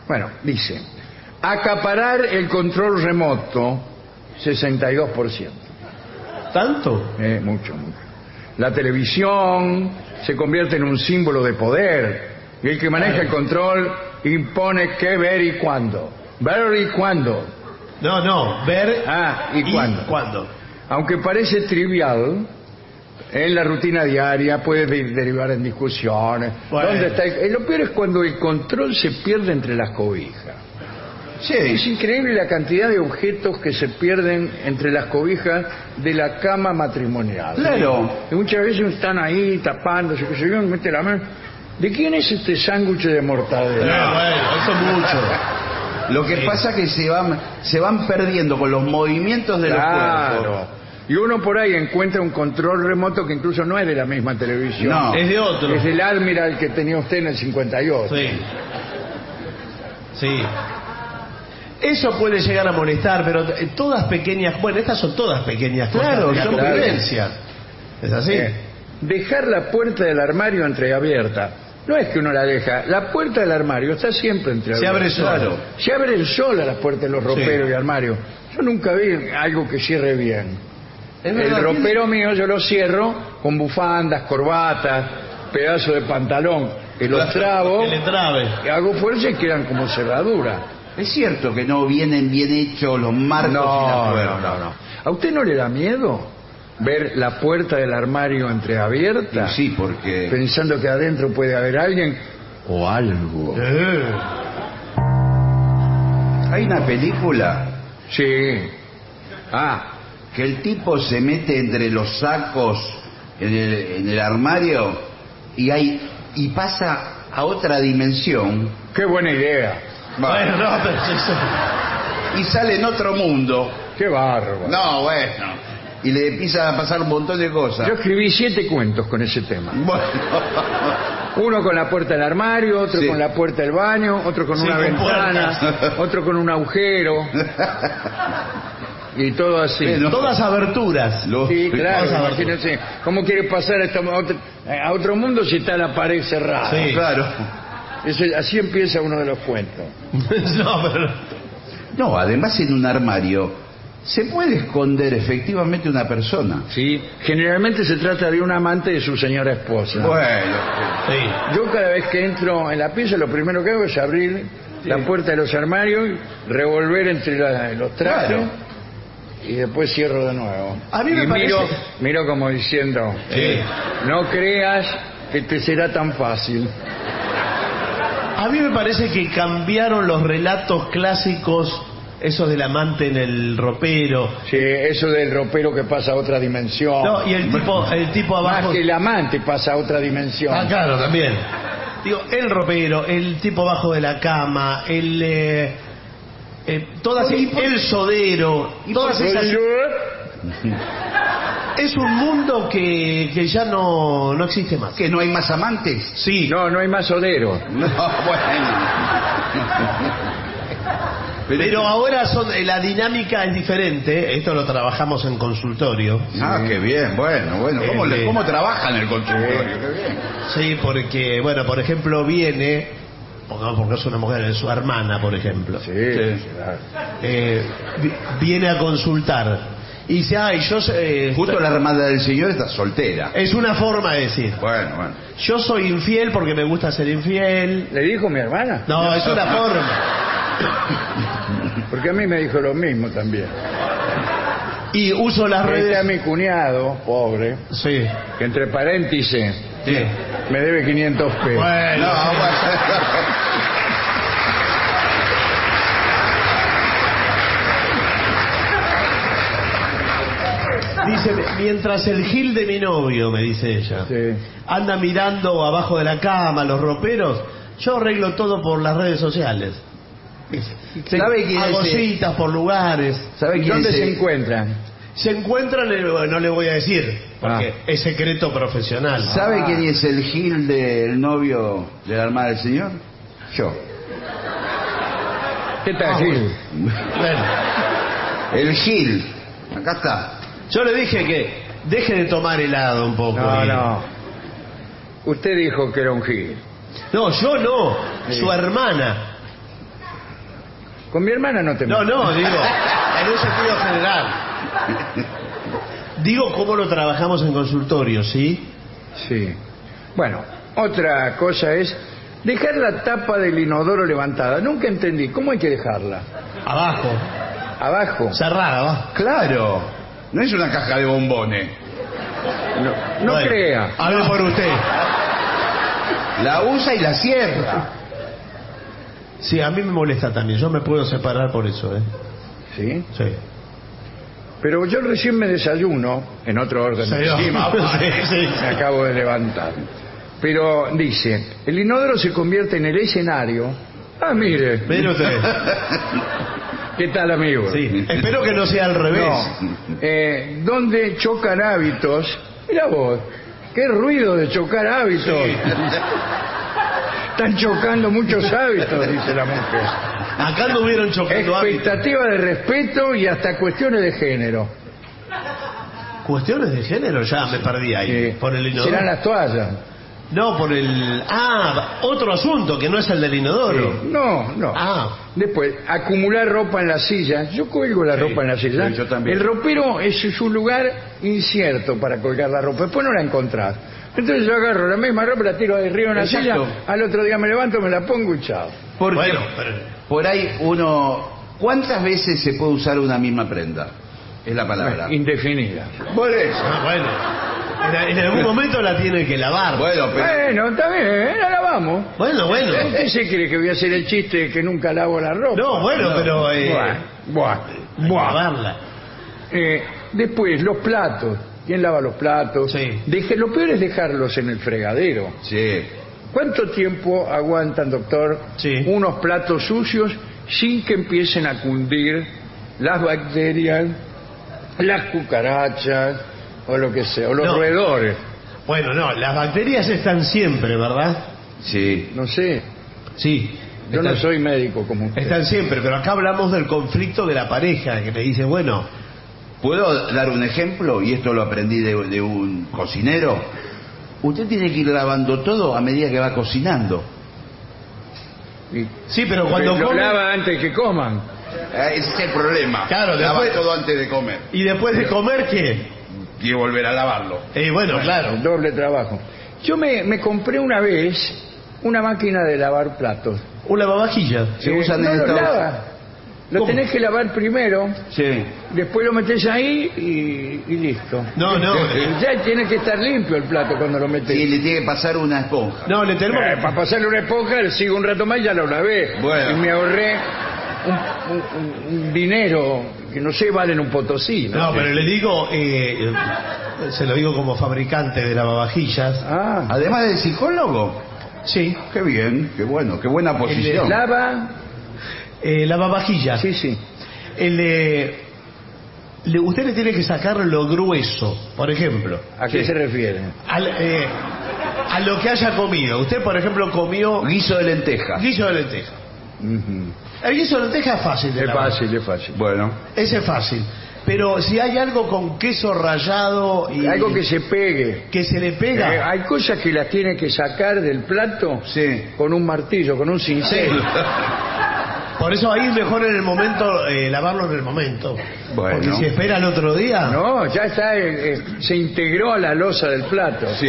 Bueno, dice, acaparar el control remoto, sesenta y dos por ciento. ¿Tanto? Eh, mucho, mucho. La televisión se convierte en un símbolo de poder y el que maneja el control impone qué ver y cuándo. Ver y cuándo. No, no, ver Ah, ¿y, y cuándo? cuándo. Aunque parece trivial, en la rutina diaria puede de- derivar en discusiones. Bueno. ¿Dónde está el- eh, Lo peor es cuando el control se pierde entre las cobijas. Es Sí, increíble la cantidad de objetos que se pierden entre las cobijas de la cama matrimonial. claro. Y muchas veces están ahí tapándose, que se yo, mete la mano. ¿De quién es este sándwich de mortadela? Ah, bueno, eso mucho. Lo que pasa es que se van, se van perdiendo con los movimientos de los Claro. cuerpos. Y uno por ahí encuentra un control remoto que incluso no es de la misma televisión. No. Es de otro. Es del Admiral que tenía usted en el cincuenta y ocho. Sí. Sí. Eso puede llegar a molestar, pero eh, todas pequeñas, bueno, estas son todas pequeñas cosas Claro, de la son convivencia. ¿Es así? Eh, dejar la puerta del armario entreabierta. No es que uno la deja, la puerta del armario está siempre entreabierta. Se abre sola. Claro. Se abren sola las puertas de los roperos Sí. y armarios. Yo nunca vi algo que cierre bien. Es verdad, El ropero mío yo lo cierro con bufandas, corbatas, pedazos de pantalón, que los trabo, Que le trabe. y hago fuerza y quedan como cerradura. Es cierto que no vienen bien hechos los marcos y las No, puertas. no, no, no. ¿A usted no le da miedo ver la puerta del armario entreabierta? Y sí, porque Pensando que adentro puede haber alguien o algo. Eh. hay una película Sí. Ah, que el tipo se mete entre los sacos en el, en el armario y hay y pasa a otra dimensión qué buena idea. Bueno, no, pero eso... y sale en otro mundo. Qué bárbaro. No, bueno. Y le empieza a pasar un montón de cosas. Yo escribí siete cuentos con ese tema. Bueno. Uno con la puerta del armario, otro Sí. con la puerta del baño, otro con Sí, una con ventana, puertas. otro con un agujero. Y todo así. Bueno. Todas aberturas. Lo- Sí, claro, Vamos a ver. imagínense. ¿Cómo quiere pasar a, esta- a otro, a otro mundo si está la pared cerrada? Sí. Claro. Eso- así empieza uno de los cuentos. No, pero... No, además en un armario se puede esconder efectivamente una persona. Sí, generalmente se trata de un amante de su señora esposa. Bueno. Sí. Yo cada vez que entro en la pieza lo primero que hago es abrir la puerta de los armarios, revolver entre la- los trajes Claro. y después cierro de nuevo. A mí me y miro, parece- miro como diciendo, Sí. no creas que te será tan fácil. A mí me parece que cambiaron los relatos clásicos, esos del amante en el ropero. Sí, eso del ropero que pasa a otra dimensión. No, y el tipo, el tipo Más abajo. que el amante pasa a otra dimensión. Ah, claro, también. Digo, el ropero, el tipo abajo de la cama, el eh, eh, todas ¿Y por- el sodero, todas esas. Es un mundo que, que ya no, no existe más. ¿Que no hay más amantes? Sí. No, no hay más odero. No, bueno. Pero ahora son, eh, la dinámica es diferente. Esto lo trabajamos en consultorio. Ah, qué bien, bueno, bueno. ¿Cómo, le- Eh, cómo trabajan en el consultorio? Qué bien. Sí, porque, bueno, por ejemplo, viene, porque porque es una mujer, es su hermana, por ejemplo. Sí, Sí. claro. Eh, vi- viene a consultar. Y dice, ay, yo... eh, Justo la hermana del señor está soltera. es una forma de decir. Bueno, bueno. Yo soy infiel porque me gusta ser infiel. ¿Le dijo mi hermana? No, es una forma. Porque a mí me dijo lo mismo también. Y uso las Este a redes... mi cuñado, pobre, Sí. que entre paréntesis Sí. me debe quinientos pesos. Bueno, No, bueno. dice, mientras el gil de mi novio, me dice ella, Sí. anda mirando abajo de la cama los roperos, yo arreglo todo por las redes sociales. ¿Sabe quién Hago es ese? citas por lugares. ¿Sabe quién ¿Dónde es se el- encuentran? Se encuentran, eh, no le voy a decir, porque Ah. es secreto profesional. ¿Sabe Ah. quién es el Gil del novio de la hermana del señor? Yo. ¿Qué tal, Ah, Gil? Bueno, El Gil. Acá está. yo le dije que deje de tomar helado un poco. No, y- no. Usted dijo que era un Gil. No, yo no, Sí. su hermana. Con mi hermana no te No, metas. no, digo, en un sentido general. Digo cómo lo trabajamos en consultorio, ¿sí? Sí. Bueno, otra cosa es dejar la tapa del inodoro levantada. Nunca entendí. ¿Cómo hay que dejarla? Abajo, ¿Abajo? cerrada, abajo. Claro, no es una caja de bombones. No, no Bueno, crea. hable por usted. La usa y la cierra. Sí, a mí me molesta también. Yo me puedo separar por eso, ¿eh? ¿Sí? Sí. Pero yo recién me desayuno en otro órgano. Señor. Sí, mamá. Sí, sí. Me acabo de levantar. Pero dice, el inodoro se convierte en el escenario. Ah, mire. Mire usted. ¿Qué tal, amigo? Sí. Espero que no sea al revés. No. Eh, donde chocan hábitos. Mira vos, qué ruido de chocar hábitos. Están chocando muchos hábitos, dice la mujer. Acá no hubieron chocando hábitos. Expectativa de respeto y hasta cuestiones de género. Cuestiones de género, ya me perdí ahí. Eh, por el inodoro. serán las toallas. No, por el... Ah, otro asunto que no es el del inodoro. Eh, no, no. Ah. Después, acumular ropa en la silla. Yo cuelgo la Sí, ropa en la silla. sí, yo también. El ropero es, es un lugar incierto para colgar la ropa. Después no la encontrás. Entonces yo agarro la misma ropa, la tiro de arriba en la Exacto. silla, al otro día me levanto, me la pongo y chao. Porque Bueno, pero... por ahí uno... ¿Cuántas veces se puede usar una misma prenda? Es la palabra. Indefinida. Por eso. Ah, bueno. En, en algún momento la tiene que lavar. Bueno, pero... Bueno, está bien, la lavamos. Bueno, bueno. ¿Usted se cree que voy a hacer el chiste de que nunca lavo la ropa? No, bueno, pero... Eh, Buah, buah, hay que buah. lavarla. Eh, después, los platos. ¿Quién lava los platos? Sí. Deje, lo peor es dejarlos en el fregadero. Sí. ¿Cuánto tiempo aguantan, doctor, Sí. unos platos sucios sin que empiecen a cundir las bacterias, las cucarachas o lo que sea, o los No. roedores? Bueno, no, las bacterias están siempre, ¿verdad? Sí. No sé, Sí. yo están, no soy médico como usted. Están siempre, pero acá hablamos del conflicto de la pareja, que le dice, bueno, ¿Puedo dar un ejemplo? Y esto lo aprendí de, de un cocinero. Usted tiene que ir lavando todo a medida que va cocinando. Y- sí, pero cuando lo come... lava antes que coman. Eh, Ese es el problema. Claro, Lava después- todo antes de comer. Y después de comer, ¿qué? Y volver a lavarlo. Eh, bueno, claro. Doble trabajo. Yo me, me compré una vez una máquina de lavar platos. Un lavavajillas. Se Eh, usan no en lo Estados- lava. Lo ¿Cómo? tenés que lavar primero, Sí. después lo metés ahí y, y listo. No, no. Ya tiene que estar limpio el plato cuando lo metés. Sí, le tiene que pasar una esponja. No, le tenemos... Eh, para pasarle una esponja, le sigo un rato más y ya lo lavé. Bueno. Y me ahorré un, un- un dinero que no sé, vale en un potosí. No, pero le digo, eh, se lo digo como fabricante de lavavajillas. Ah, Además de psicólogo. Sí. Qué bien, qué bueno, qué buena posición. lava, Eh, lavavajillas. sí, sí. El, eh, le- usted le tiene que sacar lo grueso, por ejemplo. ¿A qué Sí. se refiere? Al, eh, a lo que haya comido. Usted, por ejemplo, comió Guiso de lentejas. guiso de lenteja. Ujú. El guiso de lenteja es fácil de Es lavar. fácil, es fácil. Bueno, Ese es fácil. Pero si hay algo con queso rallado y Algo que se pegue. que se le pega, Eh, hay cosas que las tiene que sacar del plato sí. con un martillo, con un cincel. por eso ahí es mejor en el momento eh, lavarlo en el momento. Bueno. Porque si espera el otro día, No, ya está, eh, eh, se integró a la losa del plato. Sí.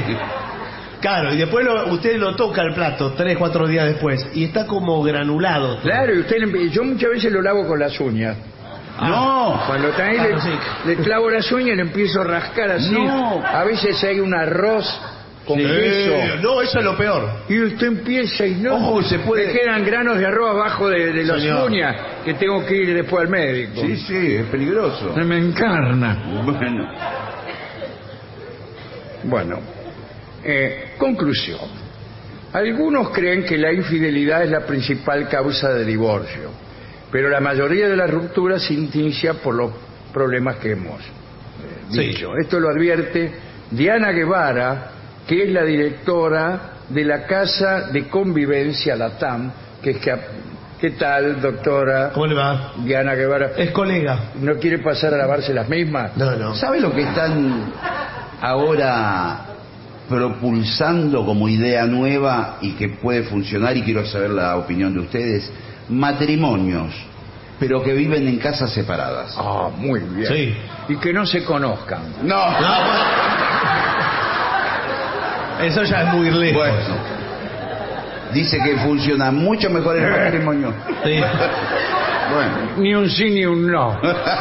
claro, y después lo- usted lo toca el plato tres, cuatro días después y está como granulado. Claro, y usted, le- yo muchas veces lo lavo con las uñas. No. Cuando está ahí, Claro, le, sí. le clavo las uñas y le empiezo a rascar así. No. A veces hay un arroz con Sí. queso. No, eso es lo peor. Y usted empieza y no, Ojo, se puede- me quedan granos de arroz abajo de, de las Señor. uñas que tengo que ir después al médico. Sí, sí, es peligroso. Se me encarna. Bueno, Bueno, eh, conclusión. Algunos creen que la infidelidad es la principal causa de divorcio, pero la mayoría de las rupturas se inicia por los problemas que hemos eh, Sí. dicho. Esto lo advierte Diana Guevara, que es la directora de la Casa de Convivencia Latam, que es que... ¿Qué tal, doctora ¿Cómo le va? Diana Guevara? Es colega. ¿No quiere pasar a lavarse las mismas? No, no. ¿sabe lo que están ahora propulsando como idea nueva y que puede funcionar? Y quiero saber la opinión de ustedes. matrimonios, pero que viven en casas separadas. Ah, muy bien. Sí. Y que no se conozcan. No, No, bueno. Eso ya es muy lejos. bueno. Dice que funciona mucho mejor el matrimonio. Sí. Bueno, Ni un sí ni un no.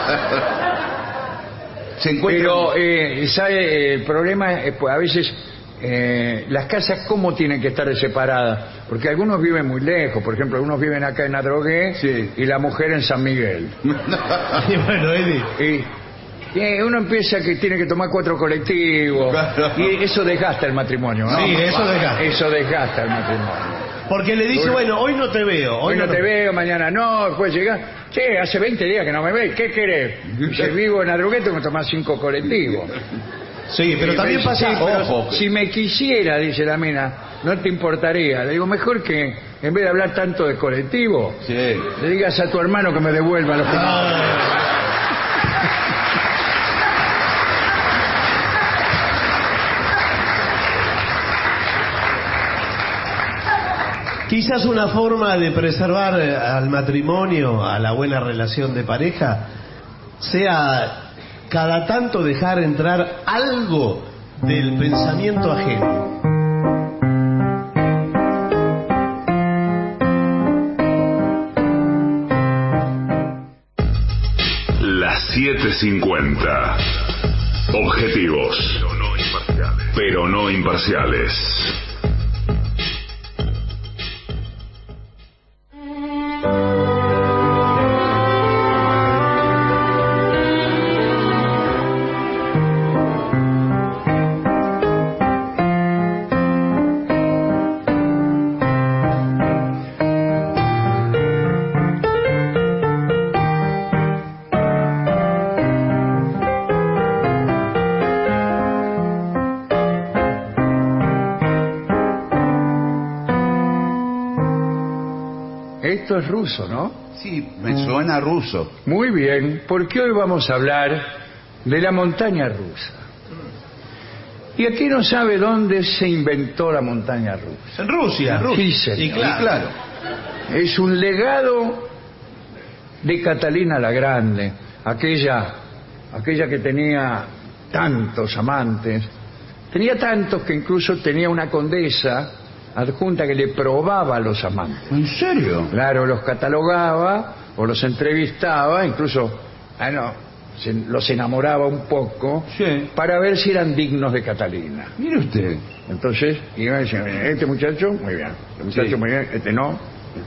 se encuentra. Pero, eh, ¿sabe? El problema es, pues, a veces, eh, las casas, ¿cómo tienen que estar separadas? Porque algunos viven muy lejos. Por ejemplo, algunos viven acá en Adrogué Sí. y la mujer en San Miguel. Y bueno, Eddie. Y, y uno empieza que tiene que tomar cuatro colectivos. Claro. Y eso desgasta el matrimonio, ¿no? Sí, eso desgasta. Eso desgasta el matrimonio. Porque le dice, bueno, hoy no te veo. Hoy no te veo, mañana no, después llegar. Che, hace veinte días que no me ves, ¿qué querés? Dice, vivo en Adrogué, tengo que tomar cinco colectivos. Sí, pero Y también me dice, pasa... sí, pero Ojo. si me quisiera, dice la mina, no te importaría. Le digo, mejor que en vez de hablar tanto de colectivo, Sí. le digas a tu hermano que me devuelva los que... Ah. Quizás una forma de preservar eh, al matrimonio, a la buena relación de pareja, sea cada tanto dejar entrar algo del pensamiento ajeno. Las siete cincuenta. Objetivos, pero no imparciales. Esto es ruso, ¿no? Sí, me suena ruso. Muy bien, porque hoy vamos a hablar de la montaña rusa. Y aquí no sabe dónde se inventó la montaña rusa. En Rusia. Sí, señor. Y claro. Y claro. Es un legado de Catalina la Grande, aquella, aquella que tenía tantos amantes. Tenía tantos que incluso tenía una condesa adjunta que le probaba a los amantes. ¿En serio? Claro, los catalogaba o los entrevistaba, incluso ah, no, se- los enamoraba un poco Sí. para ver si eran dignos de Catalina. Mire usted. Entonces, iba a decir, este muchacho, muy bien, este muchacho, Sí. muy bien, este no,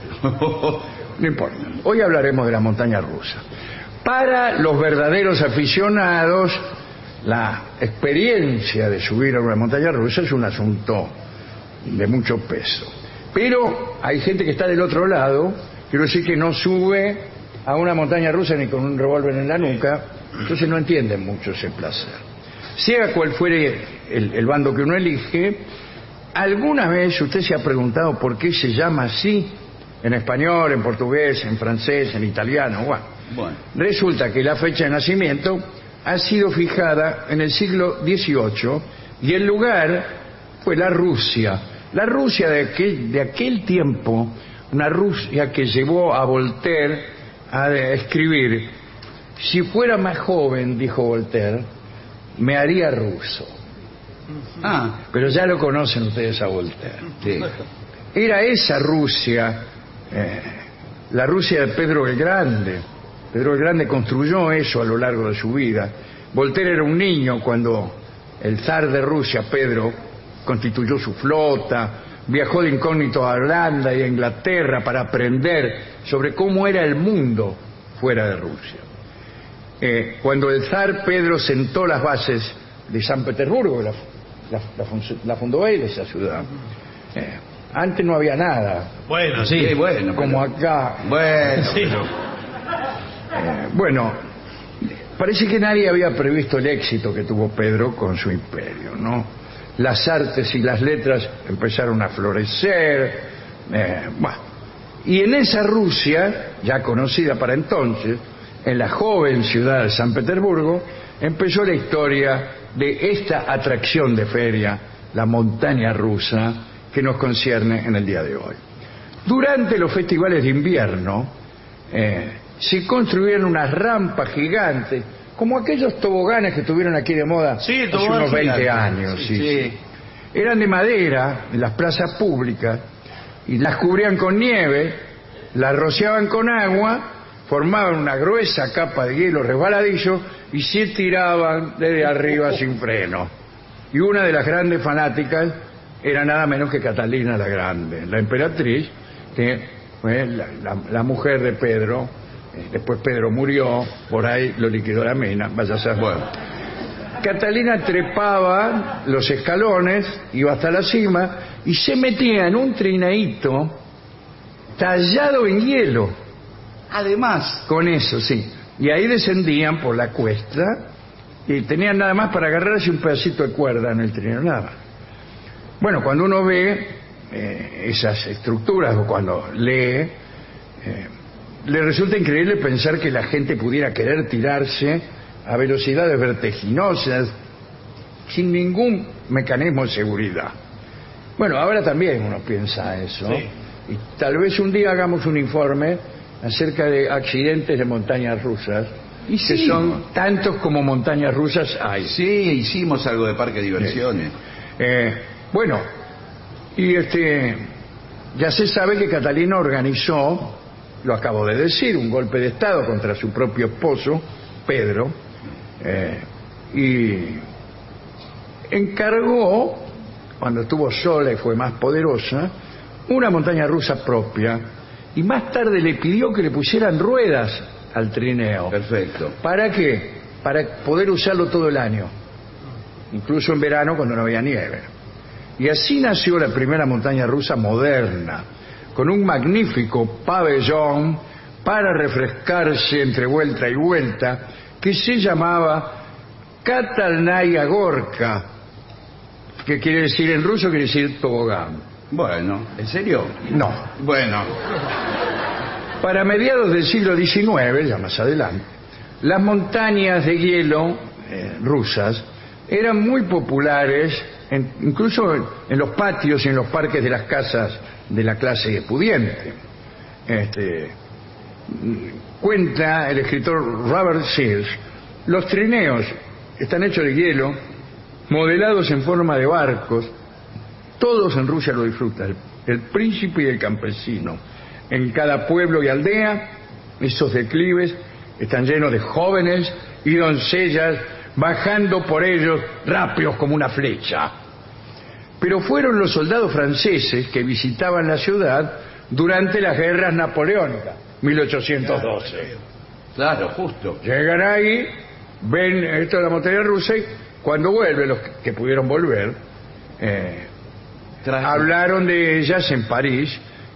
no importa. Hoy hablaremos de la montaña rusa. Para los verdaderos aficionados, la experiencia de subir a una montaña rusa es un asunto de mucho peso. Pero hay gente que está del otro lado, quiero decir que no sube a una montaña rusa ni con un revólver en la nuca, entonces no entienden mucho ese placer. Sea cual fuere el, el bando que uno elige, ¿alguna vez usted se ha preguntado por qué se llama así? En español, en portugués, en francés, en italiano, bueno. Bueno. Resulta que la fecha de nacimiento ha sido fijada en el siglo dieciocho y el lugar fue la Rusia. La Rusia de aquel, de aquel tiempo, una Rusia que llevó a Voltaire a escribir, si fuera más joven, dijo Voltaire, me haría ruso. Ah, Pero ya lo conocen ustedes a Voltaire. sí. Era esa Rusia, eh, la Rusia de Pedro el Grande. Pedro el Grande construyó eso a lo largo de su vida. Voltaire era un niño cuando el zar de Rusia, Pedro, constituyó su flota, viajó de incógnito a Holanda y a Inglaterra para aprender sobre cómo era el mundo fuera de Rusia. Eh, cuando el zar Pedro sentó las bases de San Petersburgo, la, la, la fun- la fundó él, esa ciudad, eh, antes no había nada, Bueno, sí. Sí, bueno. como pero- acá. Bueno, Sí. pero- Eh, bueno, parece que nadie había previsto el éxito que tuvo Pedro con su imperio, ¿no? Las artes y las letras empezaron a florecer, eh, bueno. Y en esa Rusia, ya conocida para entonces, en la joven ciudad de San Petersburgo, empezó la historia de esta atracción de feria, la montaña rusa, que nos concierne en el día de hoy. Durante los festivales de invierno eh, se construyeron unas rampas gigantes, como aquellos toboganes que tuvieron aquí de moda Sí, hace tobogán unos veinte gigante. años. Sí, Sí. sí. Eran de madera en las plazas públicas y las cubrían con nieve, las rociaban con agua, formaban una gruesa capa de hielo resbaladizo y se tiraban desde arriba sin freno. Y una de las grandes fanáticas era nada menos que Catalina la Grande, la emperatriz, que fue la, la- la mujer de Pedro. Eh, Después Pedro murió, por ahí lo liquidó la mina, vaya a saber. Bueno, Catalina trepaba los escalones, iba hasta la cima y se metía en un trineíto tallado en hielo. además, Con eso, sí. Y ahí descendían por la cuesta y tenían nada más para agarrarse un pedacito de cuerda en el trineo, nada más. Bueno, cuando uno ve eh, esas estructuras o cuando lee, eh, le resulta increíble pensar que la gente pudiera querer tirarse a velocidades vertiginosas sin ningún mecanismo de seguridad. Bueno, ahora también uno piensa eso. Sí. Y tal vez un día hagamos un informe acerca de accidentes de montañas rusas, Y que sí. son tantos como montañas rusas hay. sí, hicimos algo de parque de diversiones. Eh, bueno, y este ya se sabe que Catalina organizó, lo acabo de decir, un golpe de Estado contra su propio esposo, Pedro, eh, y encargó, cuando estuvo sola y fue más poderosa, una montaña rusa propia, y más tarde le pidió que le pusieran ruedas al trineo. Perfecto. ¿Para qué? Para poder usarlo todo el año, incluso en verano cuando no había nieve. Y así nació la primera montaña rusa moderna, con un magnífico pabellón para refrescarse entre vuelta y vuelta, que se llamaba Katalnaya Gorka, que quiere decir en ruso, quiere decir tobogán. Bueno, ¿en serio? No. Bueno, Para mediados del siglo diecinueve, ya más adelante, las montañas de hielo eh, rusas eran muy populares, en- incluso en, en los patios y en los parques de las casas de la clase pudiente. Este, mm, cuenta el escritor Robert Sears, los trineos están hechos de hielo, modelados en forma de barcos. Todos en Rusia lo disfrutan, el príncipe y el campesino. En cada pueblo y aldea, esos declives están llenos de jóvenes y doncellas bajando por ellos rápidos como una flecha. Pero fueron los soldados franceses que visitaban la ciudad durante las guerras napoleónicas, mil ochocientos doce. claro, justo. Llegan ahí, ven esto de la montaña rusa y cuando vuelven, los que- que pudieron volver, eh, Tras- hablaron de ellas en París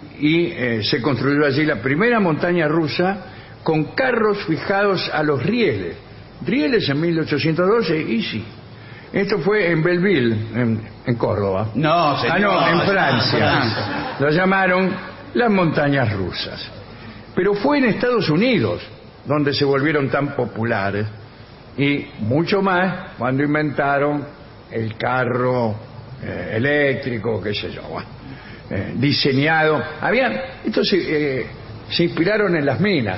y eh, se construyó allí la primera montaña rusa con carros fijados a los rieles. Rieles en mil ochocientos doce, y sí. Esto fue en Belleville, en, en Córdoba. No, señor. Ah, no, en no, Francia. Francia. Lo llamaron las montañas rusas. Pero fue en Estados Unidos donde se volvieron tan populares y mucho más cuando inventaron el carro eh, eléctrico, qué sé yo, bueno, eh, diseñado. Habían, estos se, eh, se inspiraron en las minas,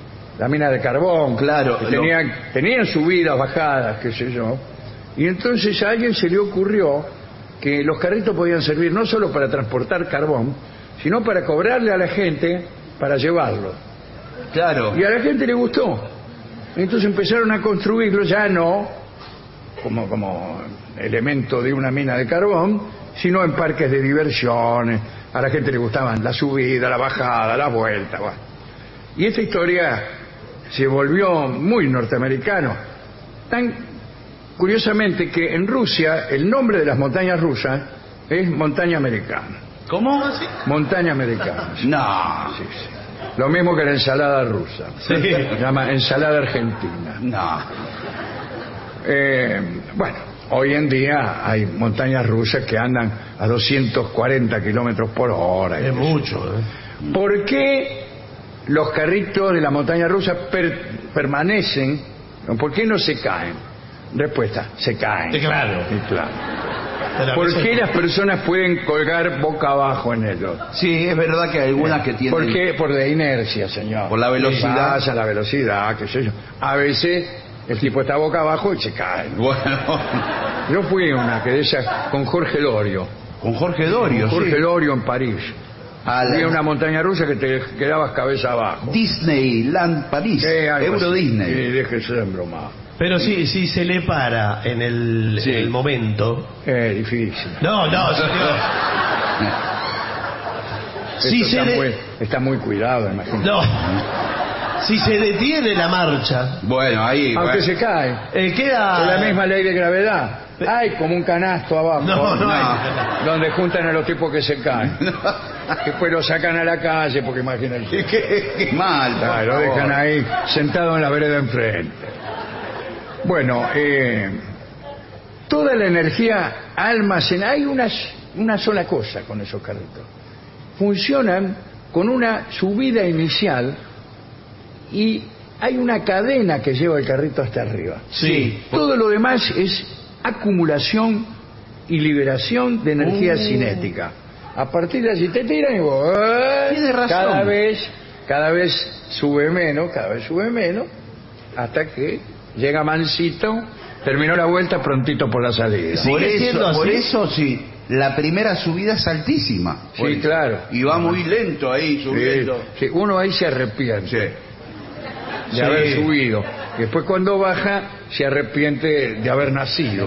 la mina de carbón, Claro, que lo- tenían, tenían subidas, bajadas, qué sé yo. Y entonces a alguien se le ocurrió que los carritos podían servir no solo para transportar carbón, sino para cobrarle a la gente para llevarlo. Claro. Y a la gente le gustó. Entonces empezaron a construirlo ya no como, como elemento de una mina de carbón, sino en parques de diversiones. A la gente le gustaban la subida, la bajada, la vuelta. Bueno. Y esta historia se volvió muy norteamericano. Tan curiosamente que en Rusia el nombre de las montañas rusas es montaña americana. ¿Cómo? Montaña americana. No. Sí, sí. Lo mismo que la ensalada rusa. Se llama ensalada argentina. No. Eh, bueno, hoy en día hay montañas rusas que andan a doscientos cuarenta kilómetros por hora. Es mucho, ¿eh? ¿Por qué los carritos de la montaña rusa per- permanecen? ¿Por qué no se caen? Respuesta, se caen. Sí, claro. Sí, claro. Pero a ¿Por veces qué no. las personas pueden colgar boca abajo en ellos? Sí, es verdad que hay algunas que tienen... ¿Por qué? Por la inercia, señor. Por la velocidad. Pasa la velocidad, qué sé yo. A veces el tipo está boca abajo y se cae. Bueno, Yo fui a una que de esas con Jorge Lorio. con Jorge Dorio, Jorge sí. Lorio en París. A la- Había una montaña rusa que te quedabas cabeza abajo. Disneyland París, Eh, algo Euro así. Disney. Sí, déjese de broma. Pero si, si se le para en el, Sí. en el momento. Es difícil. No, no, señor. Si Esto se está, de- muy, está muy cuidado, imagínate. No. Si se detiene la marcha, Bueno, ahí... Aunque bueno. se cae. eh, queda. Es la misma ley de gravedad. Hay como un canasto abajo. No, no hay. Donde juntan a los tipos que se caen. Después lo sacan a la calle, porque imagínate. Qué, qué- qué mal, por Claro, lo favor. dejan ahí sentado en la vereda enfrente. Bueno, eh, toda la energía almacenada, hay una, una sola cosa con esos carritos. Funcionan con una subida inicial y hay una cadena que lleva el carrito hasta arriba. Sí. Todo lo demás es acumulación y liberación de energía Uh. cinética. A partir de allí te tiran y vos, ¡eh! Tiene razón. cada vez, cada vez sube menos, cada vez sube menos, hasta que llega mansito, terminó la vuelta prontito por la salida. Sí. Por ¿Sigue siendo eso, por así? eso sí, la primera subida es altísima. Sí, Por eso. claro. Y va muy lento ahí, subiendo. Sí, sí, uno ahí se arrepiente Sí. de Sí. haber subido. Después cuando baja se arrepiente de haber nacido.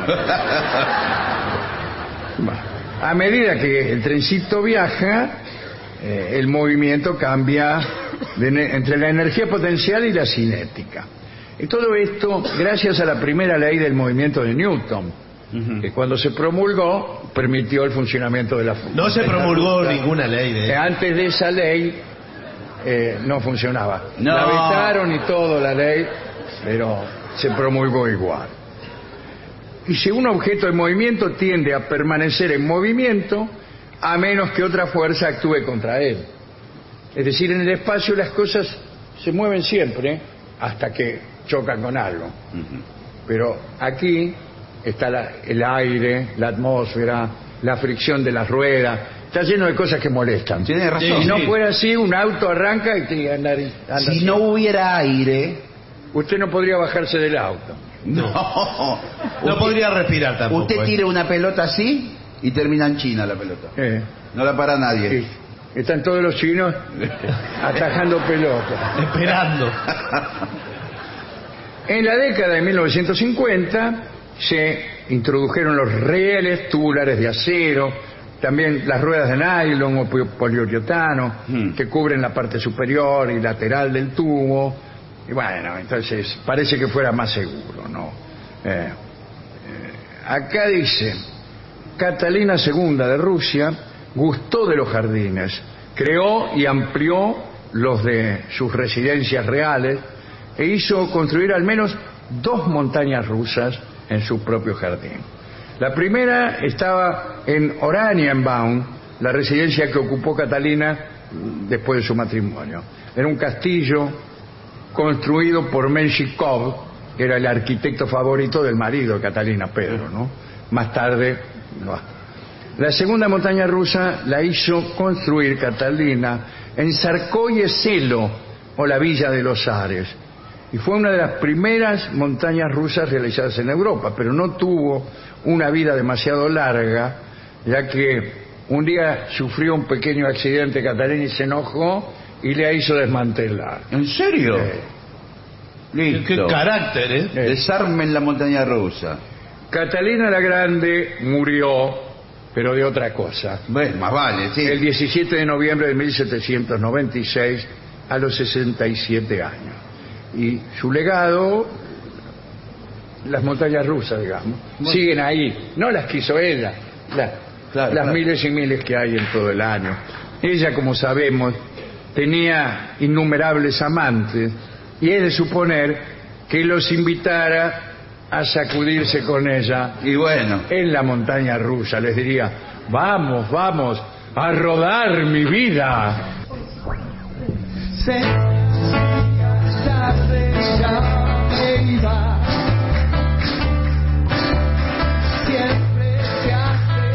Bueno, a medida que el trencito viaja, eh, el movimiento cambia de ene- entre la energía potencial y la cinética. Y todo esto gracias a la primera ley del movimiento de Newton, que cuando se promulgó permitió el funcionamiento de la No se de la promulgó ruta. ninguna ley Que de. antes de esa ley eh, no funcionaba. No. La vetaron y todo la ley, pero se promulgó igual. Y si un objeto en movimiento tiende a permanecer en movimiento, a menos que otra fuerza actúe contra él. Es decir, en el espacio las cosas se mueven siempre hasta que chocan con algo. Pero aquí está la- el aire, la atmósfera, la fricción de las ruedas. Está lleno de cosas que molestan. Tiene razón. Si no Sí. fuera así, un auto arranca y te anda, anda Si así. no hubiera aire, Usted no podría bajarse del auto. no. No Usted- podría respirar tampoco. Usted ¿eh? tira una pelota así y termina en China la pelota. Eh, No la para nadie. sí. Están todos los chinos atajando pelotas. Esperando. En la década de mil novecientos cincuenta se introdujeron los rieles tubulares de acero, también las ruedas de nylon o poli- poliuretano Hmm. que cubren la parte superior y lateral del tubo. Y bueno, entonces parece que fuera más seguro, ¿no? Eh, eh, acá dice, Catalina segunda de Rusia gustó de los jardines, creó y amplió los de sus residencias reales e hizo construir al menos dos montañas rusas en su propio jardín. La primera estaba en Oranienbaum, la residencia que ocupó Catalina después de su matrimonio. Era un castillo construido por Menshikov, que era el arquitecto favorito del marido de Catalina, Pedro, ¿no? Más tarde, no. La segunda montaña rusa la hizo construir Catalina en Sarkoye Selo, o la Villa de los Ares, y fue una de las primeras montañas rusas realizadas en Europa, pero no tuvo una vida demasiado larga, ya que un día sufrió un pequeño accidente Catalina y se enojó y le hizo desmantelar. ¿En serio? Eh, Listo. Qué carácter, ¿eh? eh. Desarmen la montaña rusa. Catalina la Grande murió, pero de otra cosa. Bueno, más vale, sí. El diecisiete de noviembre de mil setecientos noventa y seis, a los sesenta y siete años. Y su legado, las montañas rusas, digamos, siguen ahí. No las quiso ella, la- Claro, las claro. miles y miles que hay en todo el año. Ella, como sabemos, tenía innumerables amantes y es de suponer que los invitara a sacudirse con ella Y bueno, en la montaña rusa. Les diría, vamos, vamos, a rodar mi vida. Se tarde ya me iba. Siempre se hace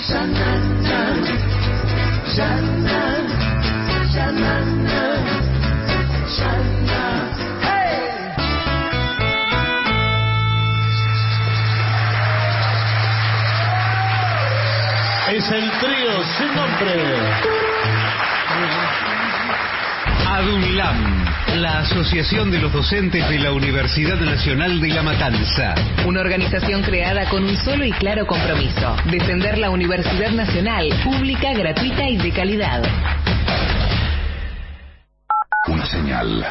Shanana, Shana, Shanana, Shana. Hey. Es el trío sin nombre. ADUNLAM, la Asociación de los Docentes de la Universidad Nacional de La Matanza. Una organización creada con un solo y claro compromiso: defender la Universidad Nacional, pública, gratuita y de calidad. Una señal.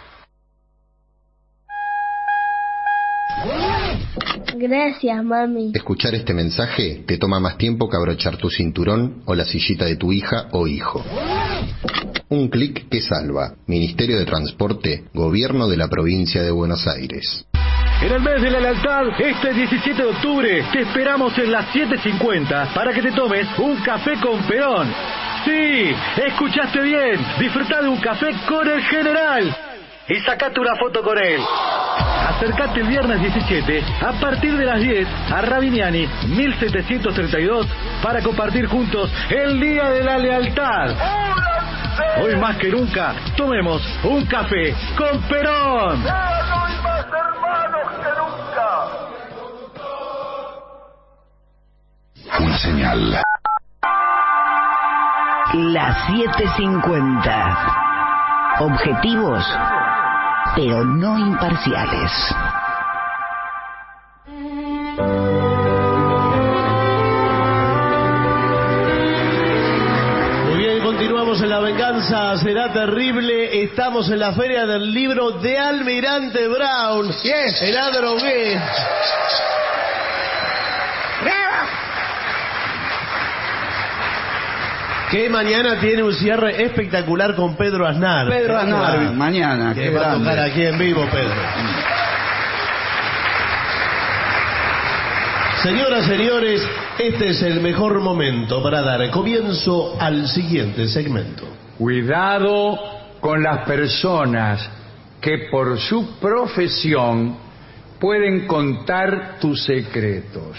Gracias, mami. Escuchar este mensaje te toma más tiempo que abrochar tu cinturón o la sillita de tu hija o hijo. Un clic que salva. Ministerio de Transporte, Gobierno de la Provincia de Buenos Aires. En el mes de la lealtad, este diecisiete de octubre, te esperamos en las siete cincuenta para que te tomes un café con Perón. Sí, escuchaste bien, disfrutá de un café con el general y sacate una foto con él. Acércate el viernes diecisiete a partir de las diez a Rabiniani mil setecientos treinta y dos para compartir juntos el Día de la Lealtad. Hoy más que nunca, tomemos un café con Perón. ¡Ya no hay más hermanos que nunca! Una señal. Las siete cincuenta. Objetivos, pero no imparciales. Continuamos en La Venganza Será Terrible. Estamos en la Feria del Libro de Almirante Brown. Yes. El Adrogué. Que mañana tiene un cierre espectacular con Pedro Aznar. Pedro Aznar, Ah, mañana. Que Qué va a grande. tocar aquí en vivo, Pedro. Señoras, señores, este es el mejor momento para dar comienzo al siguiente segmento. Cuidado con las personas que por su profesión pueden contar tus secretos.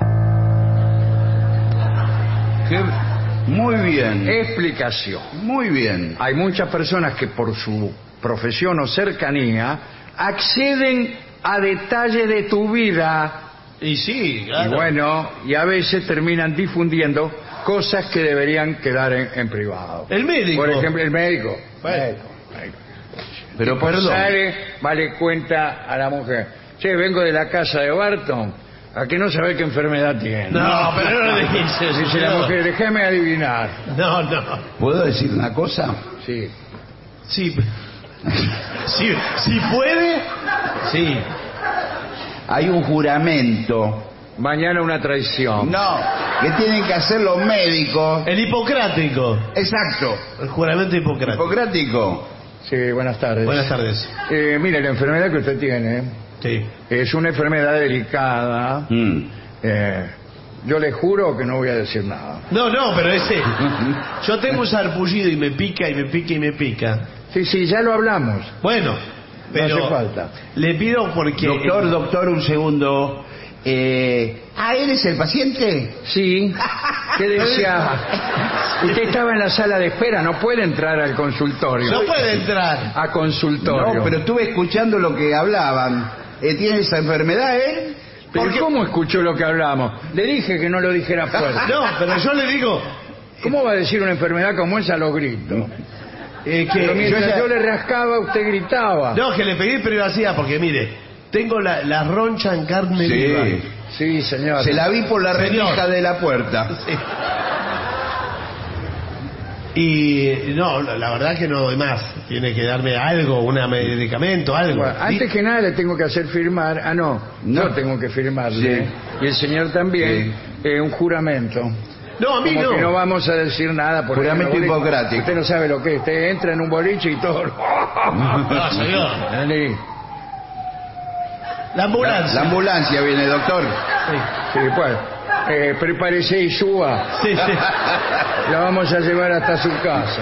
Qué- Muy bien. Explicación. Muy bien. Hay muchas personas que por su profesión o cercanía acceden a detalles de tu vida. Y sí, Y claro. bueno, y a veces terminan difundiendo cosas que deberían quedar en, en privado. El médico. Por ejemplo, el médico. Bueno. Médico, médico. Pero Tipo, perdón. Sale, vale cuenta a la mujer. Che, vengo de la casa de Barton. ¿A que no sabe qué enfermedad tiene? No, pero no le dices. Dice la no. mujer, déjame adivinar. No, no. ¿Puedo decir una cosa? Sí. Sí. Sí, si puede, sí. Hay un juramento. Mañana una traición. No, que tienen que hacer los médicos. El hipocrático. Exacto. El juramento hipocrático. Hipocrático. Sí, buenas tardes. Buenas tardes. Eh, mire, la enfermedad que usted tiene Sí. es una enfermedad delicada. Mm. Eh, yo le juro que no voy a decir nada. No, no, pero ese. Yo tengo un sarpullido y me pica y me pica y me pica. Sí, sí, ya lo hablamos. Bueno, pero No hace falta. le pido porque. Doctor, doctor, un segundo. Eh, ah, ¿eres el paciente? Sí. ¿Qué decía? Usted estaba en la sala de espera, no puede entrar al consultorio. No puede entrar. A consultorio. No, pero estuve escuchando lo que hablaban. Eh, ¿Tiene esa enfermedad, eh? ¿Pero porque- cómo escuchó lo que hablamos? Le dije que no lo dijera fuerte. No, pero yo le digo ¿Cómo va a decir una enfermedad como esa a los gritos? eh, que. Pero mientras yo ya- yo le rascaba, usted gritaba. No, que le pedí privacidad porque mire, tengo la, la roncha en carne viva. Sí. Sí, señor. Se la vi por la Señor. rendija de la puerta. Sí. Y no, la verdad que no doy más. Tiene que darme algo, un medicamento, algo. Bueno, antes que nada le tengo que hacer firmar, ah no, No. yo tengo que firmarle, Sí. y el señor también, eh, un juramento. No, a mí Como no. que no vamos a decir nada por Juramento ejemplo, hipocrático. Usted no sabe lo que es, usted entra en un boliche y todo. No, señor. Vení. La ambulancia. La ambulancia viene, doctor. Sí, Sí, pues, eh, prepárese y suba, sí, sí. la vamos a llevar hasta su casa.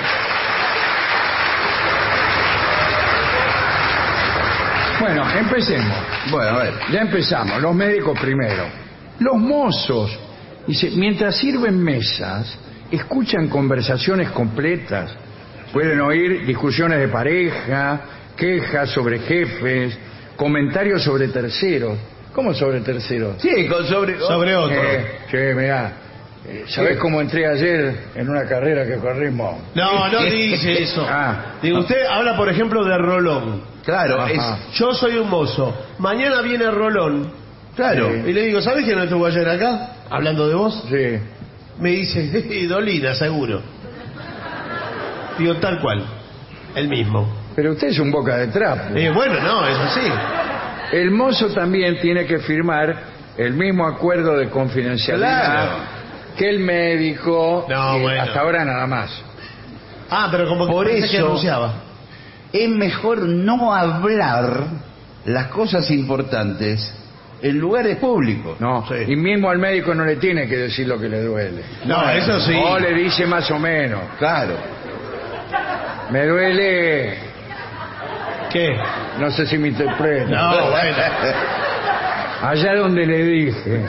Bueno, empecemos. Bueno, a ver. Ya empezamos, los médicos primero. Los mozos Dice, mientras sirven mesas, escuchan conversaciones completas. Pueden oír discusiones de pareja, quejas sobre jefes, comentarios sobre terceros. ¿Cómo sobre terceros? Sí, con sobre... Sobre otro. Eh, che, mirá, eh, ¿sabés cómo entré ayer en una carrera que corrimos? No, no dice eso. Ah. Digo, usted habla, por ejemplo, de Rolón. Claro, Ajá. es... Yo soy un mozo. Mañana viene Rolón. Claro. Y le digo, ¿sabés quién no estuvo ayer acá? Hablando de vos. Sí. Me dice, Dolina, seguro. Digo, tal cual. El mismo. Pero usted es un boca de trapo. Eh, bueno, no, es así. El mozo también tiene que firmar el mismo acuerdo de confidencialidad Claro. que el médico. No, y bueno. hasta ahora nada más. Ah, pero como que Por parece que eso- anunciaba. Es mejor no hablar las cosas importantes en lugares públicos. No, Sí. y mismo al médico no le tiene que decir lo que le duele. No, eso sí. O le dice más o menos. Claro. Me duele. ¿Qué? No sé si me interpreta. No, bueno. Allá donde le dije.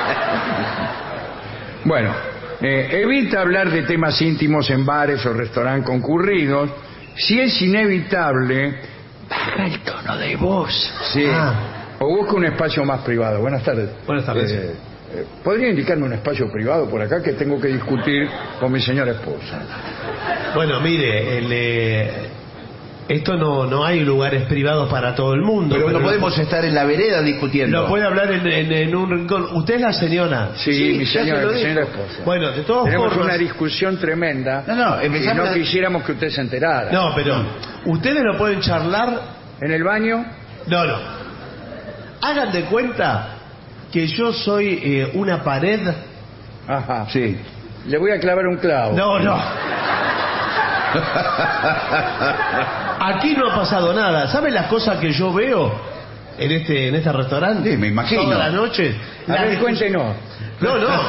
Bueno, eh, evita hablar de temas íntimos en bares o restaurantes concurridos. Si es inevitable, baja el tono de voz. Sí. Ah, O busca un espacio más privado. Buenas tardes. Buenas tardes. Eh, eh, ¿Podría indicarme un espacio privado por acá que tengo que discutir con mi señora esposa? bueno, mire, el, eh, esto no, no hay lugares privados para todo el mundo. Pero no lo- podemos estar en la vereda discutiendo. Lo puede hablar en, en- en un rincón. ¿Usted es la señora? Sí, Sí, mi ya señora, se lo mi señora dijo. esposa. Bueno, de todas Tenemos formas... una discusión tremenda. No, no, y empezamos no a- quisiéramos que usted se enterara. No, pero ustedes no pueden charlar. ¿En el baño? No, no. Hagan de cuenta que yo soy eh, una pared. Ajá. Sí. Le voy a clavar un clavo. No, no. Aquí no ha pasado nada. ¿Saben las cosas que yo veo en este en este restaurante? Sí, me imagino. Todas las noches. A Las ver, discus- cuéntenos. No, no.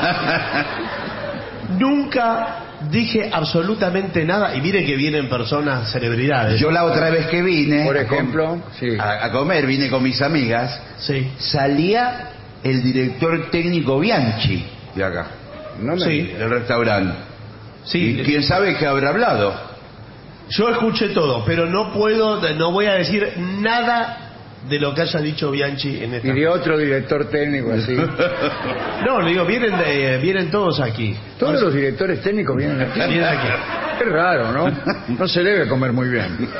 Nunca dije absolutamente nada. Y mire que vienen personas, celebridades. Yo la otra vez que vine Por a com- ejemplo, sí. a, a comer, vine con mis amigas, Sí. salía el director técnico Bianchi de acá, No me Sí. diga. del restaurante. Sí. Y quién sabe qué habrá hablado. Yo escuché todo, pero no puedo, no voy a decir nada de lo que haya dicho Bianchi en esta. Y de otro director técnico así. No, le digo, vienen, de- vienen todos aquí. Todos los directores técnicos vienen aquí. Vienen aquí. Qué raro, ¿no? No se debe comer muy bien.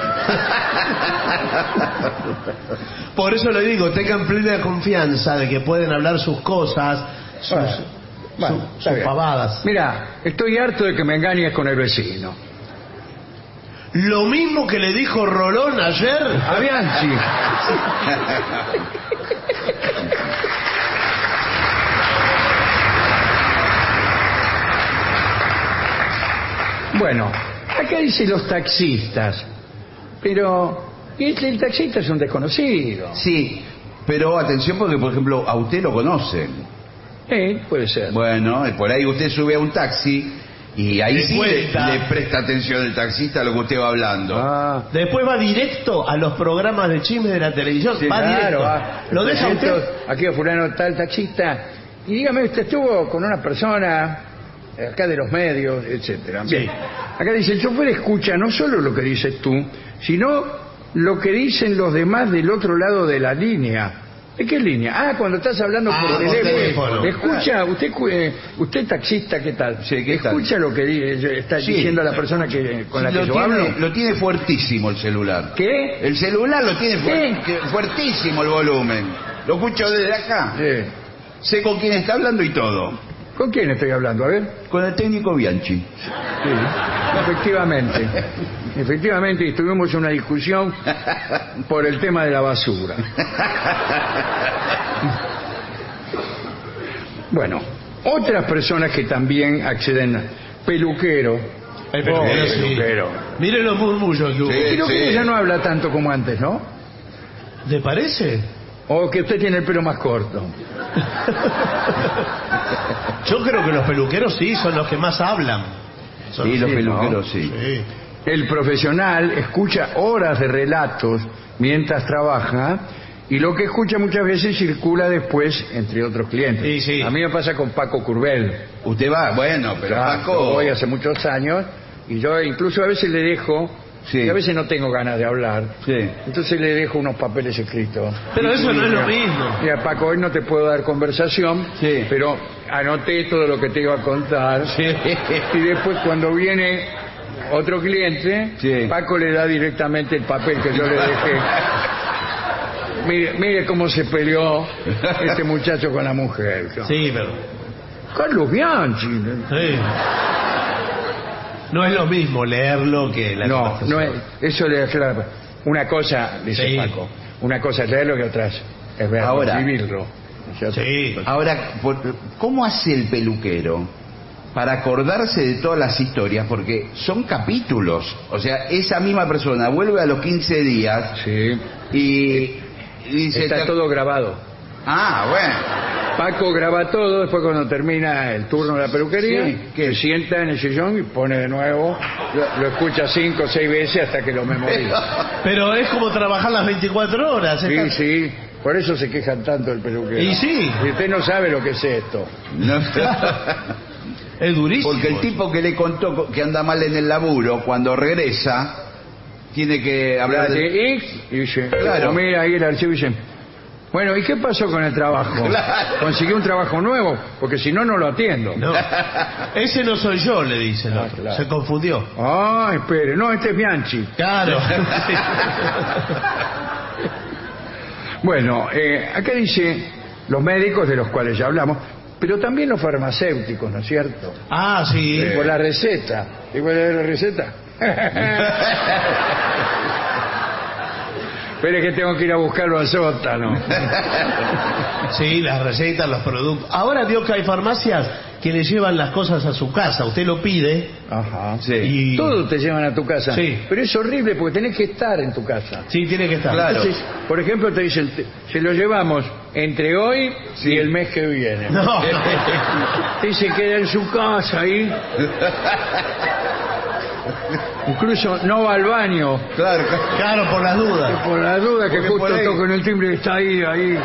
Por eso le digo, tengan plena confianza de que pueden hablar sus cosas, sus, Bueno, bueno, su- está sus bien. pavadas. Mira, estoy harto de que me engañes con el vecino. Lo mismo que le dijo Rolón ayer. A Bianchi. Bueno, acá dice los taxistas. Pero el, el taxista es un desconocido. Sí, pero atención porque, por ejemplo, a usted lo conocen. Eh, puede ser. Bueno, y por ahí usted sube a un taxi y ahí Le sí le, cuenta. le presta atención el taxista a lo que usted va hablando. Ah, Después va directo a los programas de chismes de la televisión. sí, va claro. directo. ah, Lo deja presento usted. Aquí a fulano tal taxista. Y dígame, usted estuvo con una persona eh, acá de los medios, etcétera. Bien. Sí. Acá dice, el chofer escucha no solo lo que dices tú, sino lo que dicen los demás del otro lado de la línea. ¿De qué línea? Ah, cuando estás hablando Ah, por por teléfono. teléfono. Escucha, usted cu- eh, usted taxista, ¿qué tal? Sí, ¿qué tal? Escucha lo que di- eh, está Sí. diciendo la persona que con la Sí, que lo, yo tiene, hablo. lo tiene fuertísimo el celular. ¿Qué? El celular lo tiene fuer- ¿Qué? que- fuertísimo el volumen. Lo escucho desde acá. Sí. Sé con quién está hablando y todo. ¿Con quién estoy hablando? A ver. Con el técnico Bianchi. Sí, efectivamente. Efectivamente, y tuvimos una discusión por el tema de la basura. Bueno, otras personas que también acceden, peluquero. El peluquero, Oh, sí. peluquero. Miren los murmullos que hubo. Sí. Creo que ya no habla tanto como antes, ¿no? ¿Le parece? O que usted tiene el pelo más corto. Yo creo que los peluqueros sí son los que más hablan. Son Sí, los sí, peluqueros, ¿no? sí. Sí. El profesional escucha horas de relatos mientras trabaja Y lo que escucha muchas veces circula después entre otros clientes. Sí, sí. A mí me pasa con Paco Curbel. Usted va, bueno, pero Claro, Paco... yo voy hace muchos años y yo incluso a veces le dejo, Sí. y a veces no tengo ganas de hablar, Sí. entonces le dejo unos papeles escritos. Pero eso no es lo Mira, mismo. Mira, Paco, hoy no te puedo dar conversación, Sí. pero anoté todo lo que te iba a contar. Y después cuando viene otro cliente, Sí. Paco le da directamente el papel que yo le dejé. Mire, mire cómo se peleó este muchacho con la mujer. Sí, pero... Carlos Bianchi. Sí. No es lo mismo leerlo que la No, conversación. no es, eso le aclara. Una cosa, dice Sí. Paco, una cosa es leerlo y otra es es verlo, Ahora. vivirlo. ¿no es cierto? Sí. Ahora, por- ¿cómo hace el peluquero para acordarse de todas las historias? Porque son capítulos. O sea, esa misma persona vuelve a los quince días Sí. y, y dice... Está todo grabado. Ah, bueno. Paco graba todo, después cuando termina el turno de la peluquería, Sí, que se sienta en el sillón y pone de nuevo, lo, lo escucha cinco o seis veces hasta que lo memoriza. Pero es como trabajar las veinticuatro horas. Sí, está- sí, por eso se quejan tanto del peluquero. Y sí. Y usted no sabe lo que es esto. No. Es durísimo. Porque el tipo que le contó que anda mal en el laburo, cuando regresa, tiene que hablar Habla de... de X y dice, Claro. mira ahí el archivo y dice, bueno, ¿y qué pasó con el trabajo? Claro. ¿Consiguió un trabajo nuevo? Porque si no, no lo atiendo. No. Ese no soy yo, le dice el Ah, otro. claro. Se confundió. Ah, espere, no, este es Bianchi. Claro. Bueno, eh, acá dice los médicos de los cuales ya hablamos, pero también los farmacéuticos, ¿no es cierto? Ah, sí. Por la receta. ¿Y cuál es la receta? Pero es que tengo que ir a buscarlo al sótano. Sí, las recetas, los productos. Ahora vio que hay farmacias que le llevan las cosas a su casa. Usted lo pide. Ajá. Sí. Y... Todo te llevan a tu casa. Sí. Pero es horrible porque tenés que estar en tu casa. Sí, tiene que estar. Claro. Entonces, por ejemplo, te dicen, te- se lo llevamos entre hoy Sí. y el mes que viene. No. Y se queda en su casa ahí. Incluso no va al baño. Claro, Claro, por las dudas. Por la duda que Porque justo por ahí- toco en el timbre y está ahí, ahí.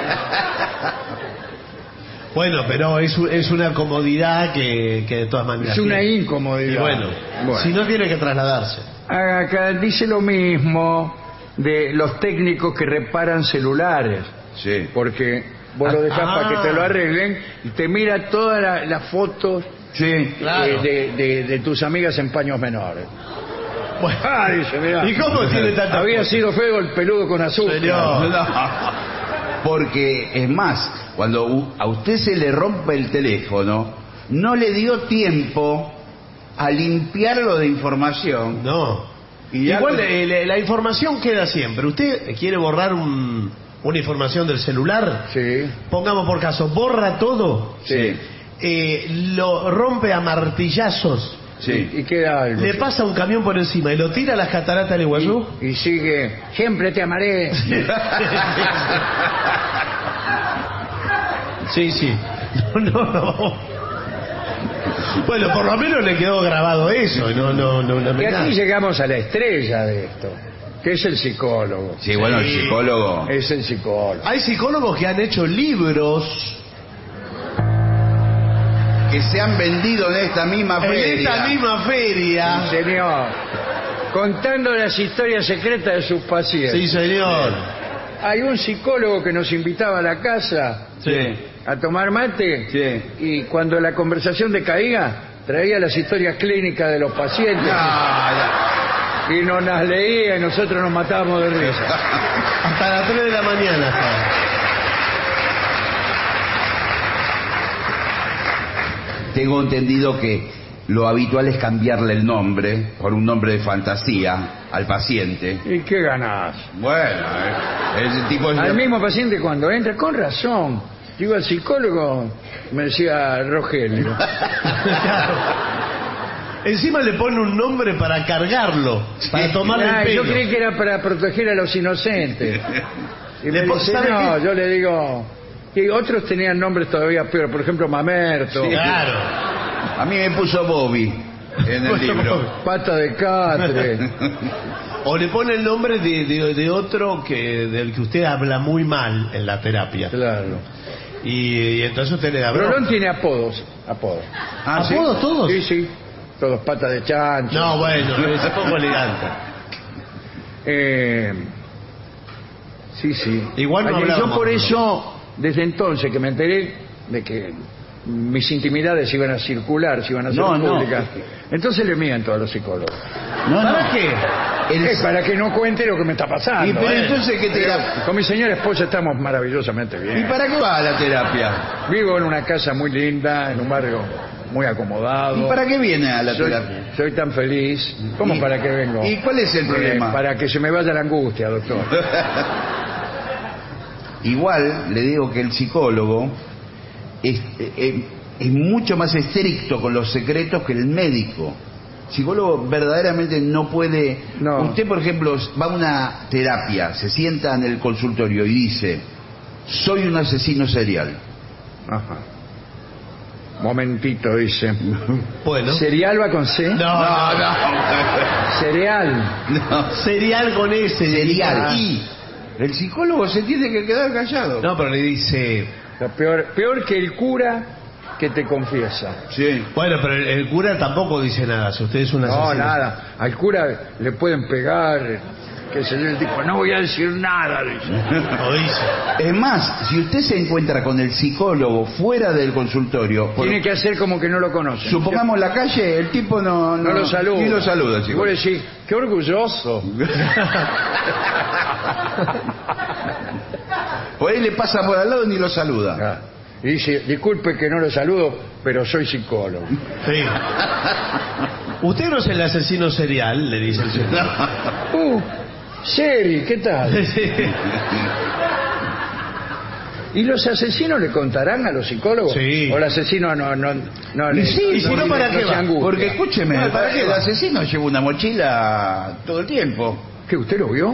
Bueno, pero es, u- es una comodidad que, que de todas maneras... Es una tiene. incomodidad. Y bueno, Bueno. si no tiene que trasladarse. Acá dice lo mismo de los técnicos que reparan celulares. sí. Porque vos lo dejás Ah. para que te lo arreglen y te mira todas la- las fotos Sí. Claro. eh, de, de- de tus amigas en paños menores. Bueno. Ah, dice, mirá. ¿Y cómo tiene tanta Había foto? sido feo el peludo con azúcar. Señor. No. Porque, es más, cuando u- a usted se le rompe el teléfono, no le dio tiempo a limpiarlo de información. No. Y ya Igual con- eh, la, la información queda siempre. ¿Usted quiere borrar un- una información del celular? Sí, Pongamos por caso, borra todo. sí. Eh, lo rompe a martillazos. Sí. Y queda algo. Le pasa un camión por encima y lo tira a las cataratas del Iguazú. Y, y sigue, siempre te amaré. Sí, sí. No, no, no. Bueno, por lo menos le quedó grabado eso. No, no, no, no me Y aquí da. llegamos a la estrella de esto, que es el psicólogo. Sí, bueno, el Sí. psicólogo. Es el psicólogo. Hay psicólogos que han hecho libros Que se han vendido en esta misma en feria. esta misma feria. Señor, contando las historias secretas de sus pacientes. Sí, señor. Hay un psicólogo que nos invitaba a la casa Sí. a tomar mate Sí. y cuando la conversación decaía traía las historias clínicas de los pacientes Ah, y nos las leía y nosotros nos matábamos de risa. Hasta las tres de la mañana. estaba. Tengo entendido que lo habitual es cambiarle el nombre por un nombre de fantasía al paciente. ¿Y qué ganás? Bueno, eh, ese tipo es... Al mismo paciente cuando entra, con razón. Digo, al psicólogo, me decía Rogelio. Claro. Encima le pone un nombre para cargarlo, para tomarle Ah, el pelo. yo creí que era para proteger a los inocentes. Y Le me pon- dice, ¿sabe no, qué? yo le digo... Y otros tenían nombres todavía peor, por ejemplo, Mamerto. Claro. A mí me puso Bobby. en el libro. Pata de catre. O le pone el nombre de, de, de otro que del que usted habla muy mal en la terapia. Claro. Y, y entonces usted le da Rolón broma. tiene apodos. Apodos. Ah, ¿sí? ¿Apodos todos? Sí, sí. Todos pata de chancho. No, bueno, es poco elegante. Eh, sí, sí. Igual no Ay, yo hablábamos, por ¿no? eso, desde entonces que me enteré de que mis intimidades iban a circular, se iban a hacer No, no. públicas, entonces le miento a los psicólogos. No, ¿Para no. qué? El- Es para que no cuente lo que me está pasando. Y pero ¿eh? entonces, ¿qué te Pero da? con mi señora esposa estamos maravillosamente bien. ¿Y para qué va la terapia? Vivo en una casa muy linda, en un barrio muy acomodado. ¿Y para qué viene a la soy, terapia? soy tan feliz. ¿Cómo ¿Y- para qué vengo? ¿Y cuál es el Eh, problema? para que se me vaya la angustia, doctor. Igual le digo que el psicólogo es, es- es mucho más estricto con los secretos que el médico. El psicólogo verdaderamente no puede... No. Usted, por ejemplo, va a una terapia, se sienta en el consultorio y dice, soy un asesino serial. Ajá. Momentito, dice. Bueno. ¿Cereal va con C? No, No, no. Cereal. No. Cereal con ese. Serial. Ah. Y el psicólogo se tiene que quedar callado. No, pero le dice... Lo peor, peor que el cura que te confiesa. Sí. Bueno, pero el, el cura tampoco dice nada. Si usted es un No, asesino. nada. Al cura le pueden pegar, que se el tipo, no voy a decir nada. Dice. Lo dice. Es más, si usted se encuentra con el psicólogo fuera del consultorio, por- Tiene que hacer como que no lo conoce. supongamos la calle, el tipo no, No lo saluda. Ni lo saluda, Y vos psicólogo. le decís, qué orgulloso. Por ahí le pasa por al lado y ni lo saluda. Ah, Y dice, disculpe que no lo saludo, pero soy psicólogo. Sí. Usted no es el asesino serial, le dice el señor. Uh, Seri, ¿qué tal? ¿Y los asesinos le contarán a los psicólogos? Sí. ¿O el asesino no, no, no Y le sí, no, y si no, le- ¿para no qué se va? angustia? Porque escúcheme, Bueno, ¿para qué el va? asesino lleva una mochila todo el tiempo. ¿Qué, usted lo vio?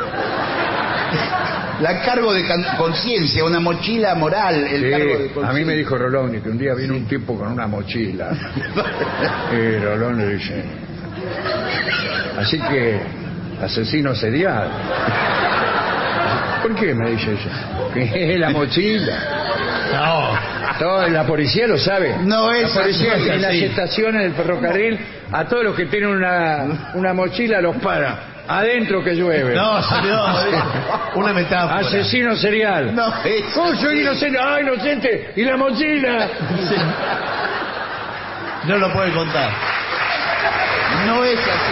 La cargo de can- conciencia, una mochila moral, el Sí, cargo de conciencia. a mí me dijo Rolón que un día vino un tipo con una mochila. Y Rolón le dice, así que, asesino serial. ¿Por qué me dice eso? Que es la mochila. No. Todo, la policía lo sabe. No es la policía así, en las así. estaciones del ferrocarril, a todos los que tienen una, una mochila los para. Adentro que llueve. No, señor. Una metáfora. Asesino serial. No, es ¿Cómo soy así. inocente? ¡Ah, inocente! ¿Y la mochila? Sí. No lo puede contar. No es así.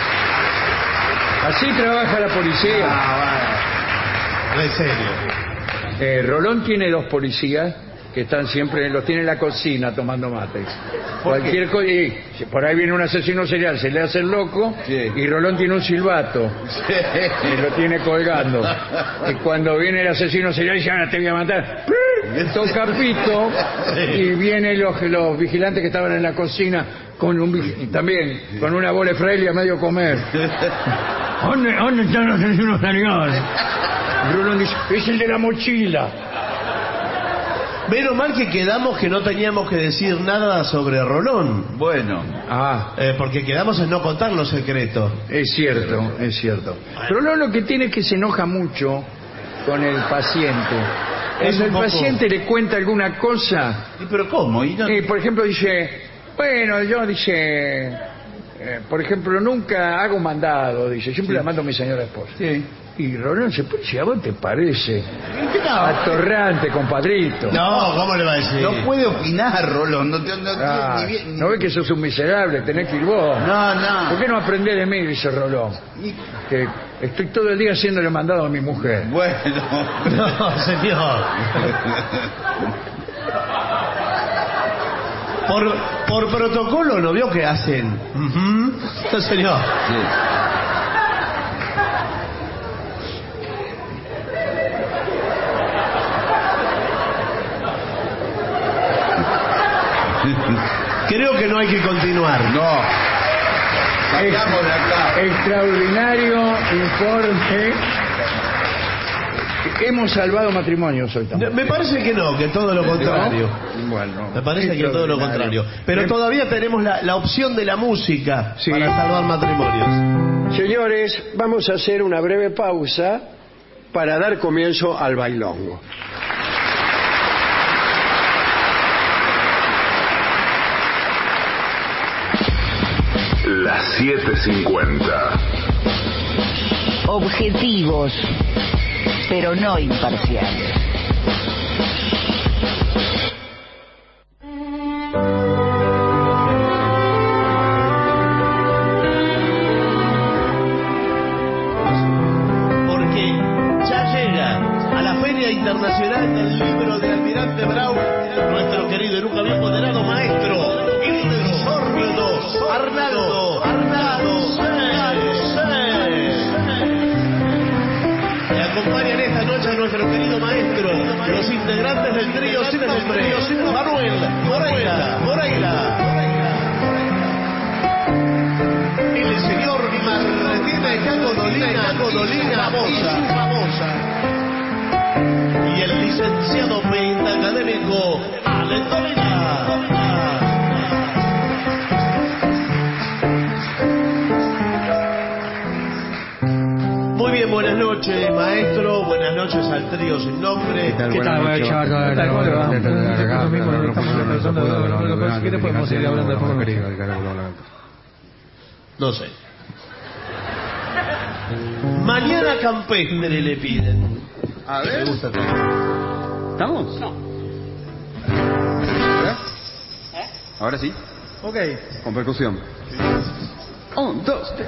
Así trabaja la policía. Ah, En serio. Eh, Rolón tiene dos policías que están siempre, los tiene en la cocina tomando mates. Cualquier cosa, y si por ahí viene un asesino serial, se le hace el loco, Sí. y Rolón tiene un silbato y lo tiene colgando. Y cuando viene el asesino serial dice, ahora te voy a matar. Toca pito y vienen los, los vigilantes que estaban en la cocina con un vig- y también con una bola de fraile a medio comer. ¿Dónde, dónde están los asesinos seriales? Y Rolón dice, es el de la mochila. Menos mal que quedamos que no teníamos que decir nada sobre Rolón. Bueno, Ah, Eh, porque quedamos en no contar los secretos. es cierto, es cierto. Rolón lo que tiene es que se enoja mucho con el paciente. Es Cuando un el poco- paciente le cuenta alguna cosa, ¿y pero cómo? ¿Y no- eh, por ejemplo dice, bueno, yo dice, eh, por ejemplo, nunca hago mandado, dice, siempre la mando a mi señora esposa. Sí. Y Rolón se pone, si a vos te parece atorrante, compadrito. No, ¿cómo le va a decir? No puede opinar, Rolón. No, te- no, Ah, ni bien- ni- ¿no ves que sos un miserable? Tenés que ir vos. No, no. ¿Por qué no aprendés de mí? Dice Rolón. Y- Que estoy todo el día haciéndole mandado a mi mujer. Bueno. No, señor. Por, por protocolo, ¿no vio que hacen? Ujú. No, señor. Sí. Creo que no hay que continuar. No. Salgamos de acá. Extraordinario informe Hemos salvado matrimonios hoy también. Me parece que no, que todo lo contrario. ¿No? Bueno, me parece que todo lo contrario. Pero todavía tenemos la, la opción de la música sí. para salvar matrimonios. Señores, vamos a hacer una breve pausa para dar comienzo al bailongo. Las siete cincuenta. Objetivos, pero no imparciales. Porque ya llega a la Feria Internacional del Libro de Almirante Brown nuestro querido y nunca bien ponderado maestro, el sordo Arnaldo, Arnaldo, Le acompañan esta noche a nuestro querido maestro, los integrantes del trío sin nombre, Manuel Moreira, Moreira, el señor Martín Codolina, Codolina, famosa, famosa, y el licenciado pentacadémico Allen Dolina. Muy bien, buenas noches, maestro. Buenas noches al trío sin nombre. ¿Qué tal? ¿Qué tal, chaval? ¿Cómo le va? ¿Qué te podemos seguir hablando de forma querida? No sé. Mañana campestre le piden. A ver. ¿Estamos? No. ¿Ahora? ¿Eh? ¿Ahora sí? Ok. Con percusión. Un, dos, tres.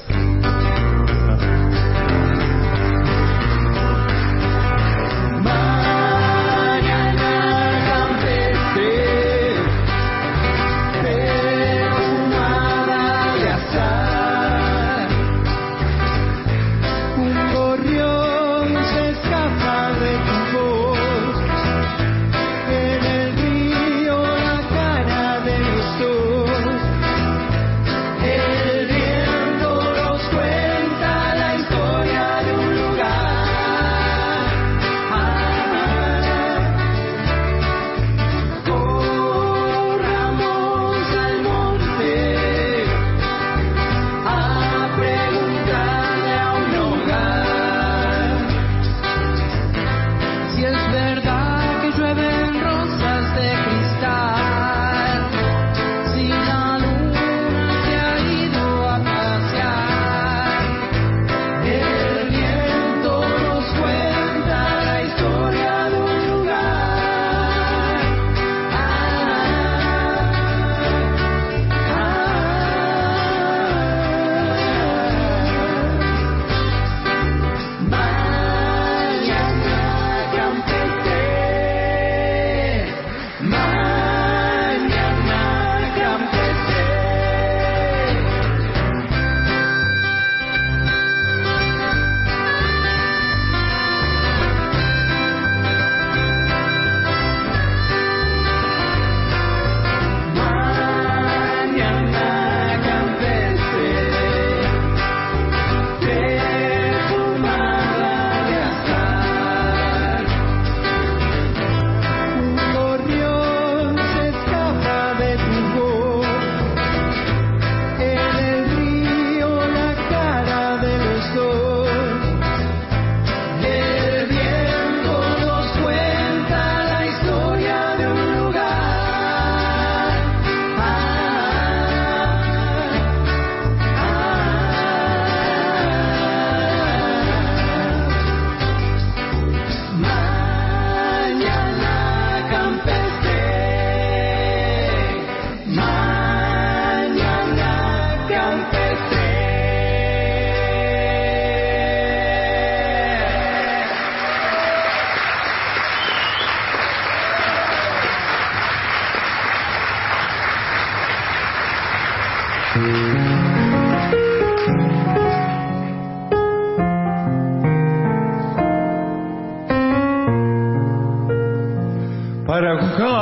Para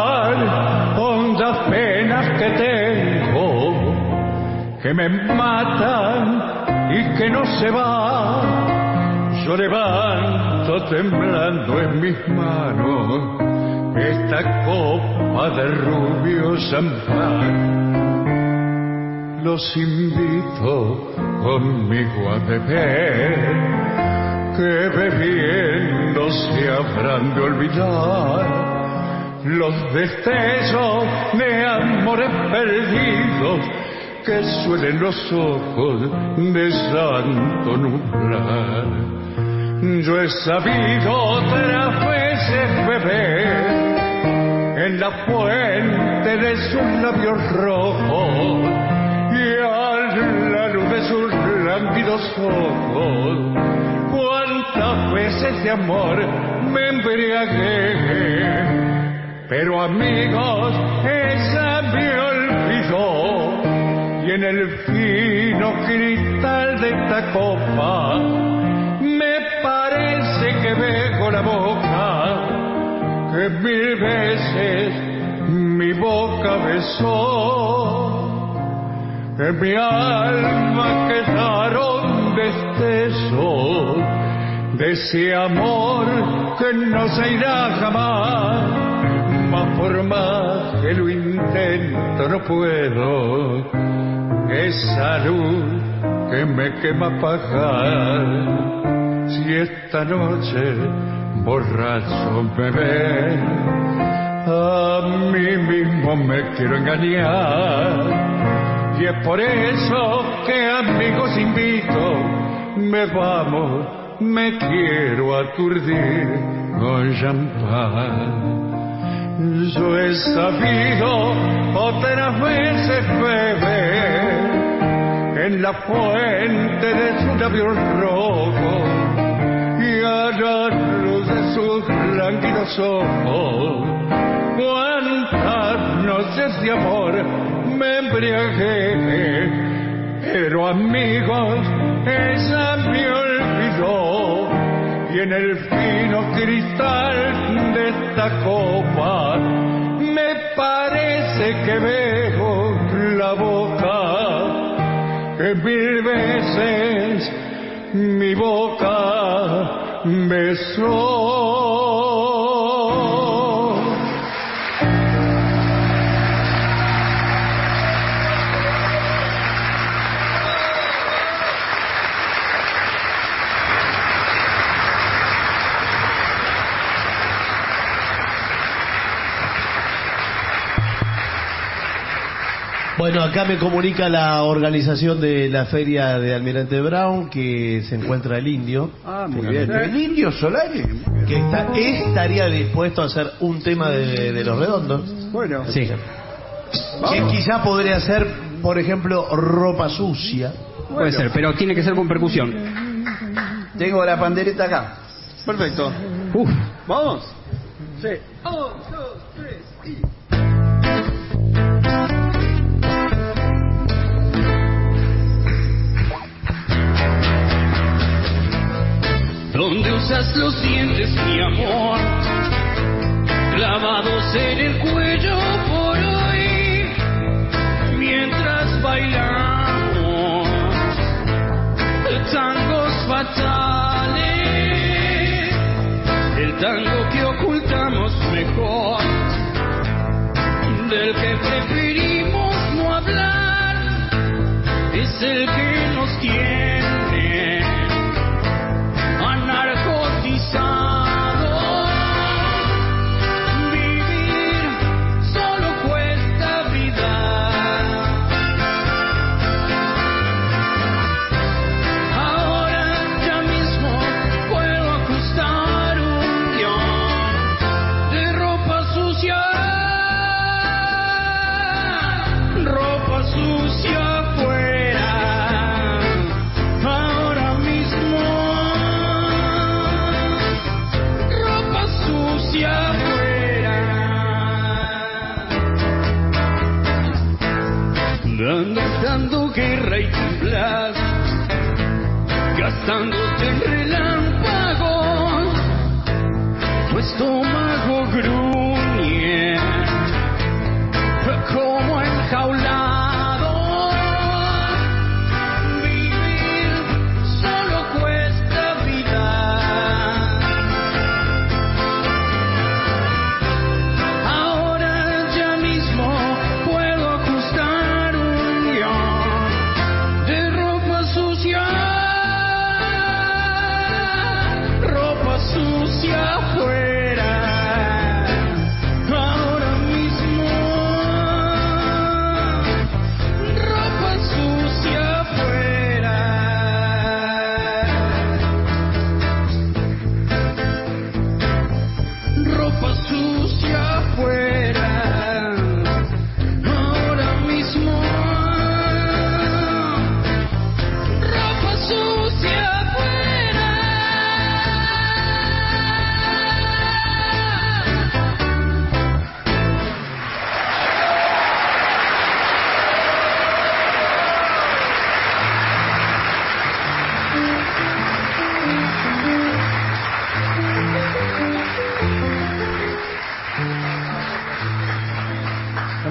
ahogar hondas penas que tengo, que me matan y que no se van, yo levanto Paso temblando en mis manos esta copa de rubio champán. Los invito conmigo a beber, que bebiendo se habrán de olvidar los destellos de amores perdidos que suelen los ojos de santo nublar. Yo he sabido otras veces beber en la fuente de sus labios rojos y a la luz de sus lánguidos ojos. Cuántas veces de amor me embriagué, pero amigos, esa me olvidó, y en el fino cristal de esta copa me parece que veo la boca que mil veces mi boca besó. En mi alma quedaron destellos de ese amor que no se irá jamás, mas por más que lo intento no puedo esa luz que me quema apagar. Si esta noche borracho me ven, a mí mismo me quiero engañar. Y es por eso que amigos invito, me vamos, me quiero aturdir con champán. Yo he sabido otras veces beber en la fuente de sus labios rojos y a la luz de sus lánguidos ojos. Cuántas noches de amor me embriagué, pero amigos, esa me olvidó, y en el fino cristal de esta copa me parece que veo la boca que mil veces mi boca besó. Bueno, acá me comunica la organización de la feria de Almirante Brown que se encuentra el Indio. Ah, muy bien. ¿El Indio Solari? Que está, estaría dispuesto a hacer un tema de, de Los Redondos. Bueno, sí. Que quizá podría ser, por ejemplo, Ropa Sucia. Puede bueno. ser, pero tiene que ser con percusión. Tengo la pandereta acá. Perfecto. Uf. ¿Vamos? Sí. Un, dos, tres y... Donde usas los dientes, mi amor, clavados en el cuello por hoy, mientras bailamos tangos fatales, el tango que ocultamos mejor, del que preferimos no hablar, es el que nos tiene narcotizado. Vivir solo cuesta vida. Ahora ya mismo puedo ajustar un guión de ropa sucia, ropa sucia afuera. Ahora mismo afuera, dando, dando guerra y temblas, gastándote en relámpagos, tu estómago gruñe como enjaulado. Vivir solo cuesta vida.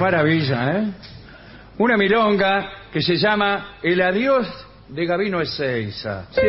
maravilla, ¿eh? Una milonga que se llama El adiós de Gabino Ezeiza. Sí.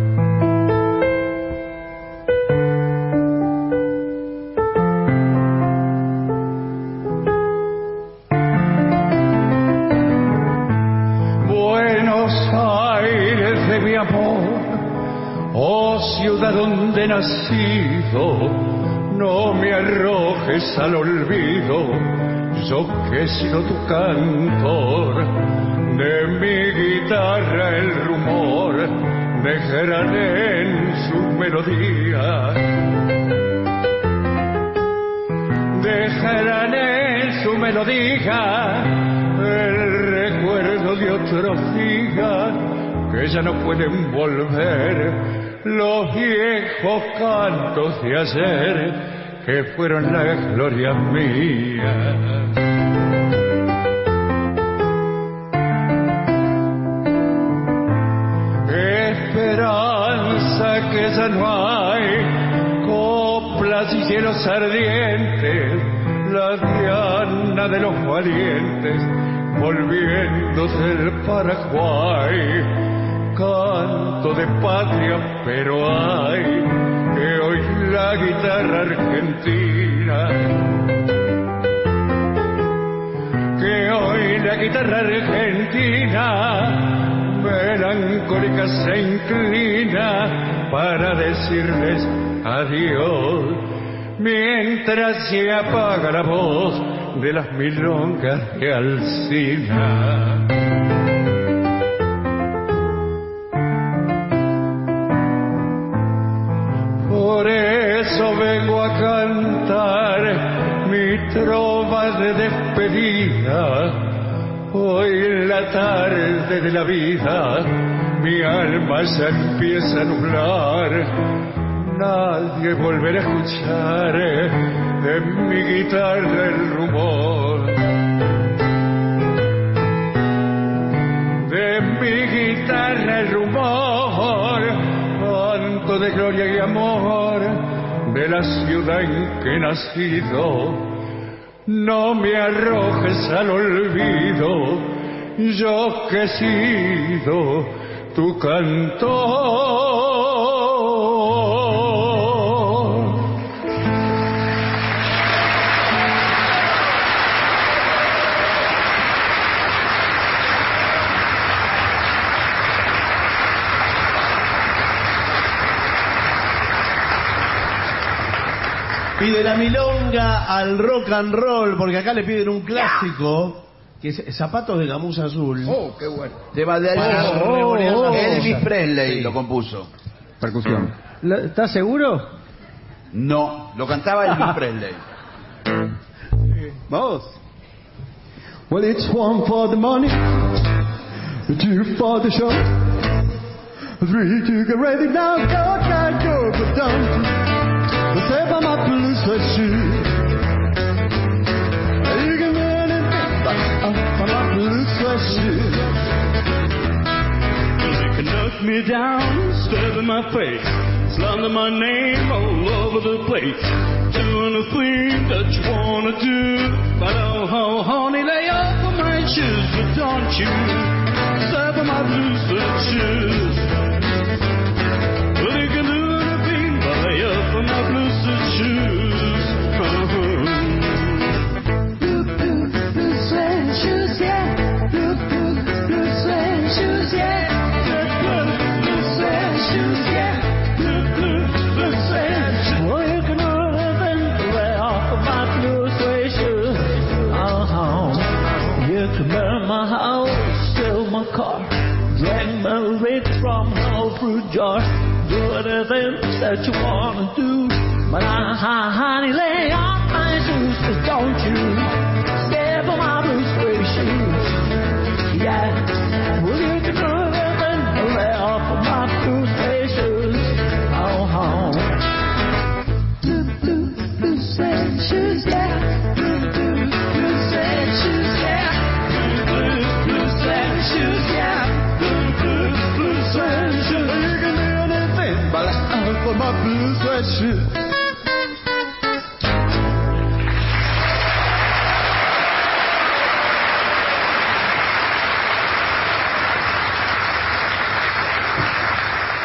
Buenos Aires de mi amor, oh ciudad donde he nacido, no me arrojes al olvido, yo que he sido tu cantor. De mi guitarra el rumor dejarán en su melodía, dejarán en su melodía el recuerdo de otros días que ya no pueden volver, los viejos cantos de ayer que fueron la gloria mía. Esperanza que ya no hay, coplas y cielos ardientes, la diana de los valientes volviéndose del Paraguay, canto de patria, pero hay que hoy la guitarra argentina, que hoy la guitarra argentina melancólica se inclina para decirles adiós, mientras se apaga la voz de las milongas de Alsina. Por eso vengo a cantar mi trova de despedida. Hoy en la tarde de la vida mi alma se empieza a nublar, nadie volverá a escuchar en mi guitarra el rumor, de mi guitarra el rumor, canto de gloria y amor de la ciudad en que he nacido. No me arrojes al olvido, yo que he sido tu cantor. Y de la milonga al rock and roll, porque acá le piden un clásico, que es Zapatos de Gamuza Azul. Oh, qué bueno. Tema de Elvis, Oh, oh, oh. Elvis Presley Sí. lo compuso. Percusión. ¿Estás seguro? No, lo cantaba Elvis Presley. Vamos. Well, it's one for the money, two for the show, three to get ready now, go, go, go, but don't save on my blue sweatshirt. You can run it back on my blue sweatshirt. You can knock me down, stab in my face, slander my name all over the place, doing the thing that you wanna do, but oh, oh honey, lay off of my shoes, but don't you stab on my blue sweatshirt. Well, you can do anything but lay off of my blue sweatshirt. Uh-huh. Blue, blue, blue suede shoes, yeah. Blue, blue, blue suede shoes, yeah. Blue, blue, blue suede shoes, yeah. Blue, blue, blue suede shoes. Well, you can run and lay off of my blue suede shoes. Uh-huh. You can burn my house, steal my car, drag my rig from all through jar. Do anything that you wanna do, but I, I, honey, lay off my shoes, but don't you step on my blue suede shoes. Yeah, well, you can do anything, lay off of my blue suede shoes. Oh, oh. Blue, blue, blue suede shoes, yeah. Blue, blue, blue suede shoes, yeah. Blue, blue, blue suede shoes, yeah. Blue, blue, blue suede shoes. You can do anything, but I for my blue suede shoes.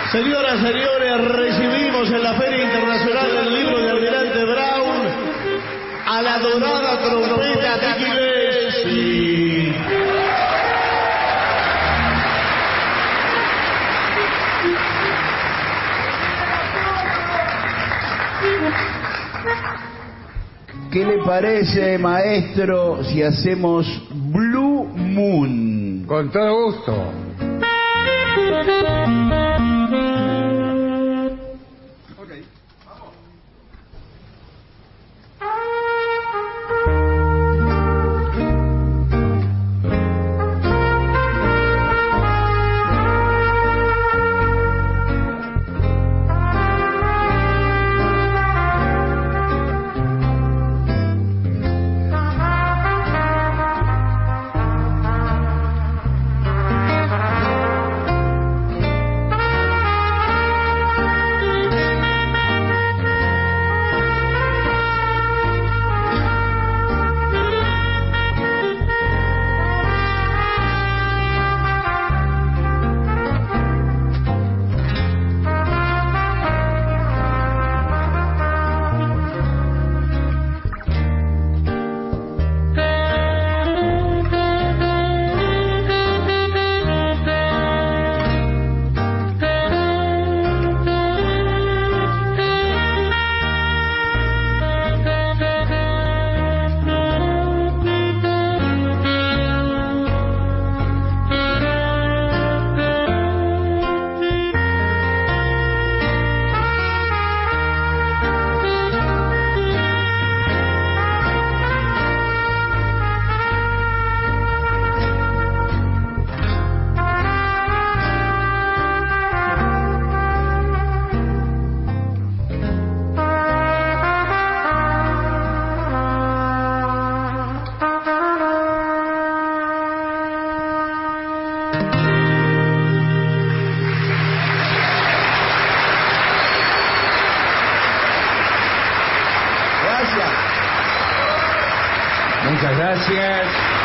Señoras, señores, recibimos en la Feria Internacional del Libro de Almirante Brown a la dorada trompeta de Gillespie. ¿Qué le parece, maestro, si hacemos Blue Moon? Con todo gusto. Muchas gracias.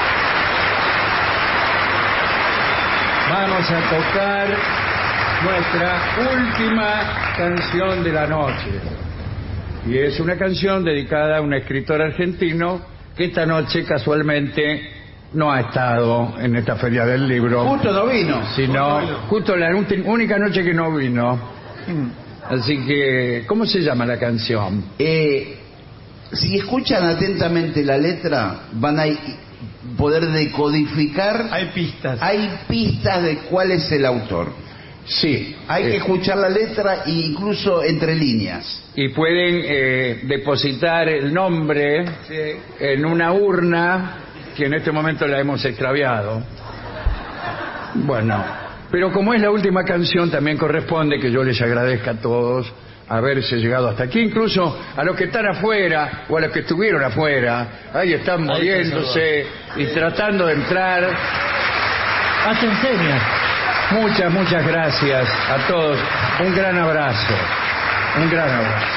Vamos a tocar nuestra última canción de la noche. Y es una canción dedicada a un escritor argentino que esta noche casualmente no ha estado en esta Feria del Libro. Justo no vino. Sino justo la única noche que no vino. Así que, ¿cómo se llama la canción? Eh... Si escuchan atentamente la letra, van a poder decodificar. Hay pistas. Hay pistas de cuál es el autor. Sí. Hay eh, que escuchar la letra e incluso entre líneas. Y pueden eh, depositar el nombre sí. en una urna que en este momento la hemos extraviado. Bueno, pero como es la última canción, también corresponde que yo les agradezca a todos haberse llegado hasta aquí, incluso a los que están afuera o a los que estuvieron afuera, ahí están moviéndose y tratando de entrar. Hacen señas. Muchas, muchas gracias a todos. Un gran abrazo. Un gran abrazo.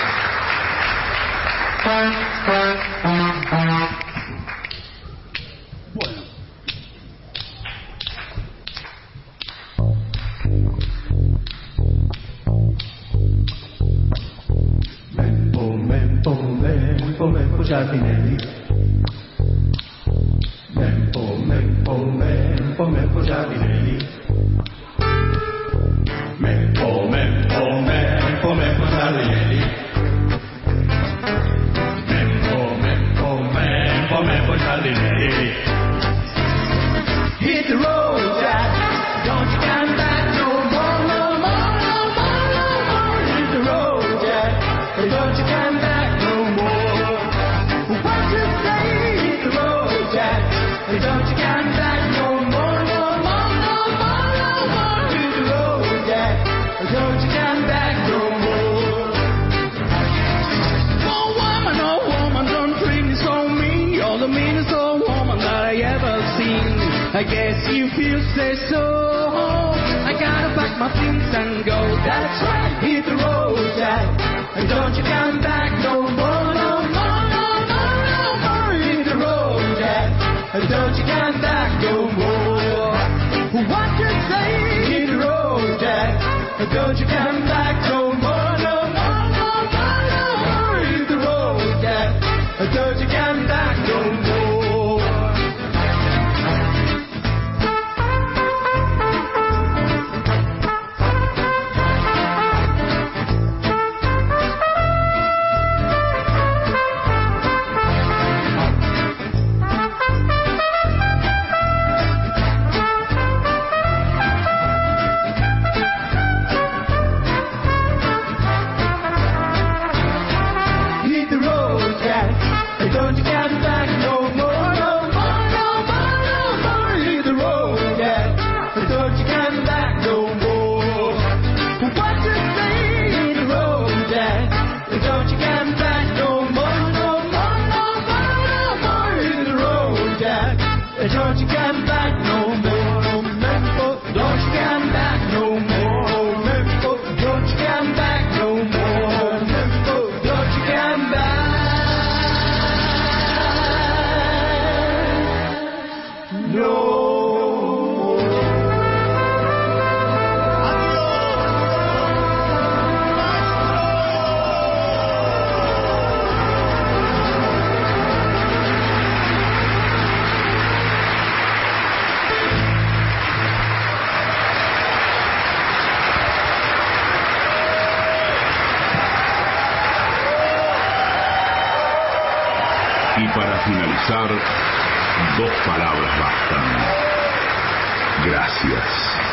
Bueno. Mempo, mempo, mempo, mempo giardinelli. Mempo, mempo, mempo, mempo giardinelli. Mempo, mempo, mempo, mempo giardinelli. Mempo, mempo, mempo, mempo giardinelli. Hit the road, Jack. Don't you come back no more, no more, no more, no more. Hit the road, Jack. Don't you come back no more. What you say? Hit the road, Jack. Don't you come back no more, no more, no more, no more. Hit the road, Jack. Don't you come back no more. Oh woman, oh woman, don't treat me so mean. You're the meanest old woman that I ever seen. I guess you feel say so. I gotta pack my things and go. That's right, hit the road, Jack. And don't you come back no more, no more, no more, no more. Hit the road, Jack. And don't you come back no more. What you say? Hit the road, Jack. Don't you come back no more, no more, no more, no more. Hit the road, Jack. Don't you come back no more. Finalizar, dos palabras bastan. Gracias.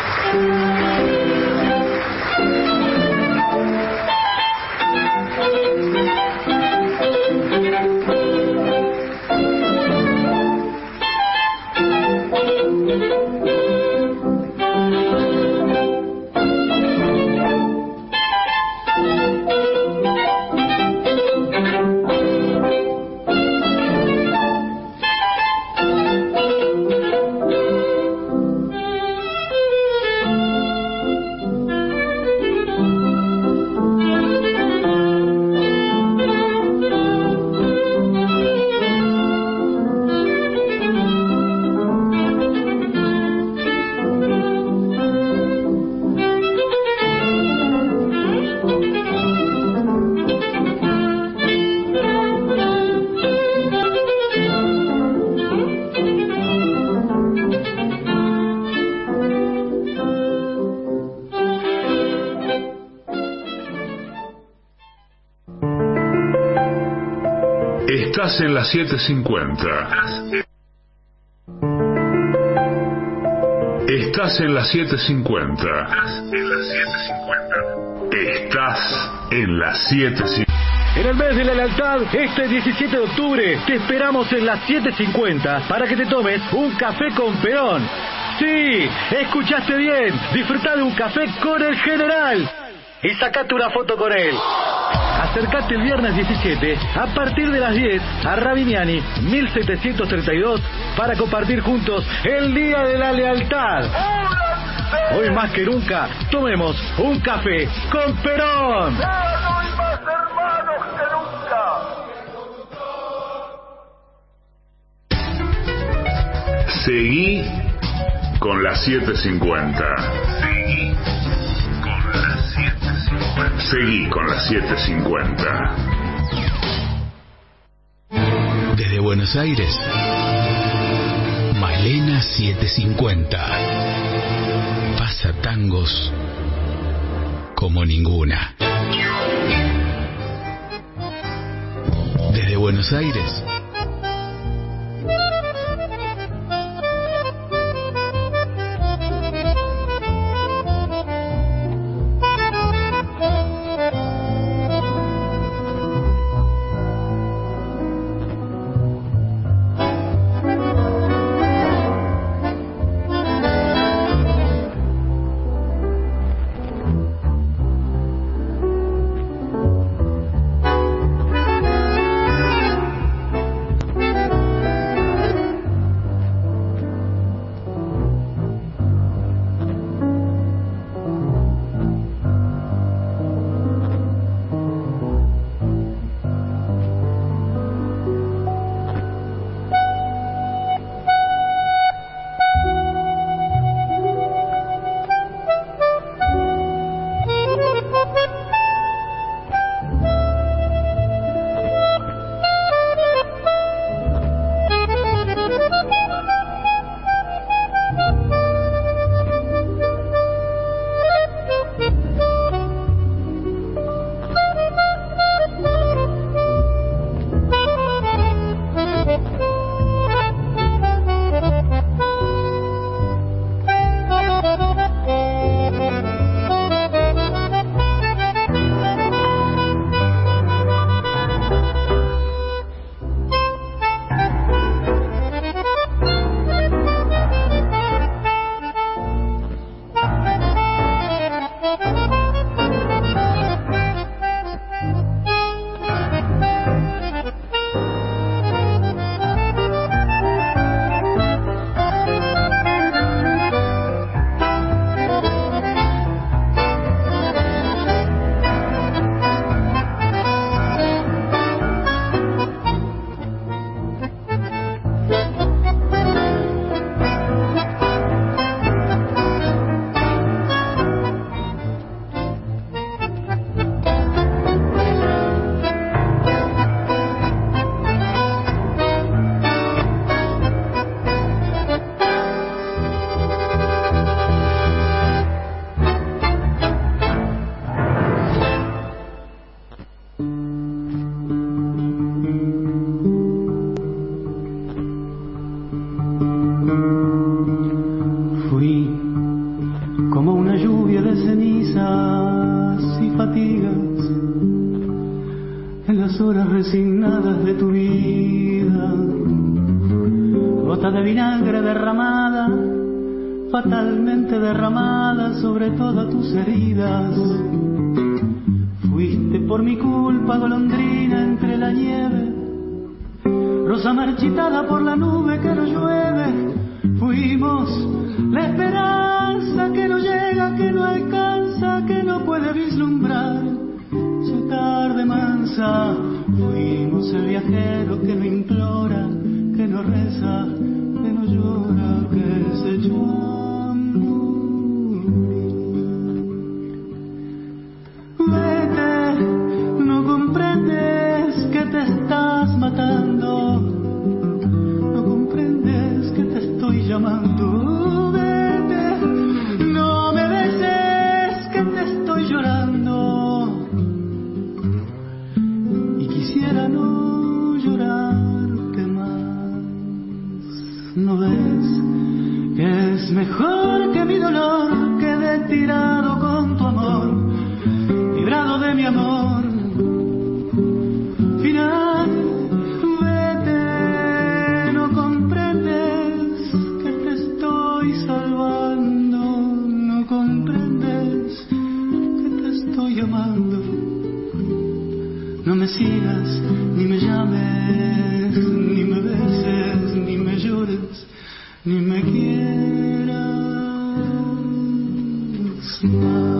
Estás en las siete cincuenta. Estás en las siete cincuenta. Estás en las siete cincuenta. En el mes de la lealtad, este diecisiete de octubre, te esperamos en las siete cincuenta para que te tomes un café con Perón. Sí, escuchaste bien, disfrutá de un café con el general y sacate una foto con él. Acercate el viernes diecisiete a partir de las diez a Rabiniani mil setecientos treinta y dos para compartir juntos el Día de la Lealtad. Hoy más que nunca, tomemos un café con Perón. Seguí con las siete cincuenta. Seguí con las siete cincuenta. Seguí con las siete cincuenta. Desde Buenos Aires, Malena setecientos cincuenta. Pasa tangos como ninguna. Desde Buenos Aires, prisas y fatigas, en las horas resignadas de tu vida, gota de vinagre derramada, fatalmente derramada sobre todas tus heridas. Fuiste por mi culpa golondrina entre la nieve, rosa marchitada por la nube que no llueve. Fuimos la esperanza que no llega, que no alcanza, que no puede vislumbrar su tarde mansa. Fuimos el viajero que no implora, que no reza, que no llora, que se echó a morir. Vete, no comprendes que te estás matando, no comprendes que te estoy llamando. Vete, no me beses que te estoy llorando, y quisiera no llorarte más. ¿No ves que es mejor que mi dolor quede tirado con tu amor, librado de mi amor final? Vete, no comprendes que te estoy salvando, no comprendes que te estoy amando. No me sigas, ni me llames, ni me beses, ni me llores, ni me quieras más.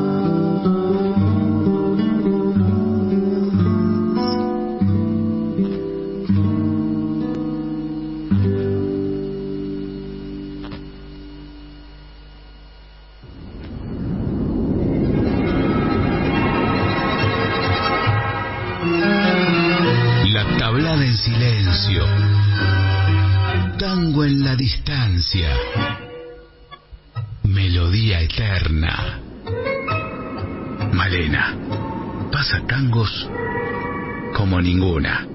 La tablada en silencio, tango en la distancia, melodía eterna. Malena pasa tangos como ninguna.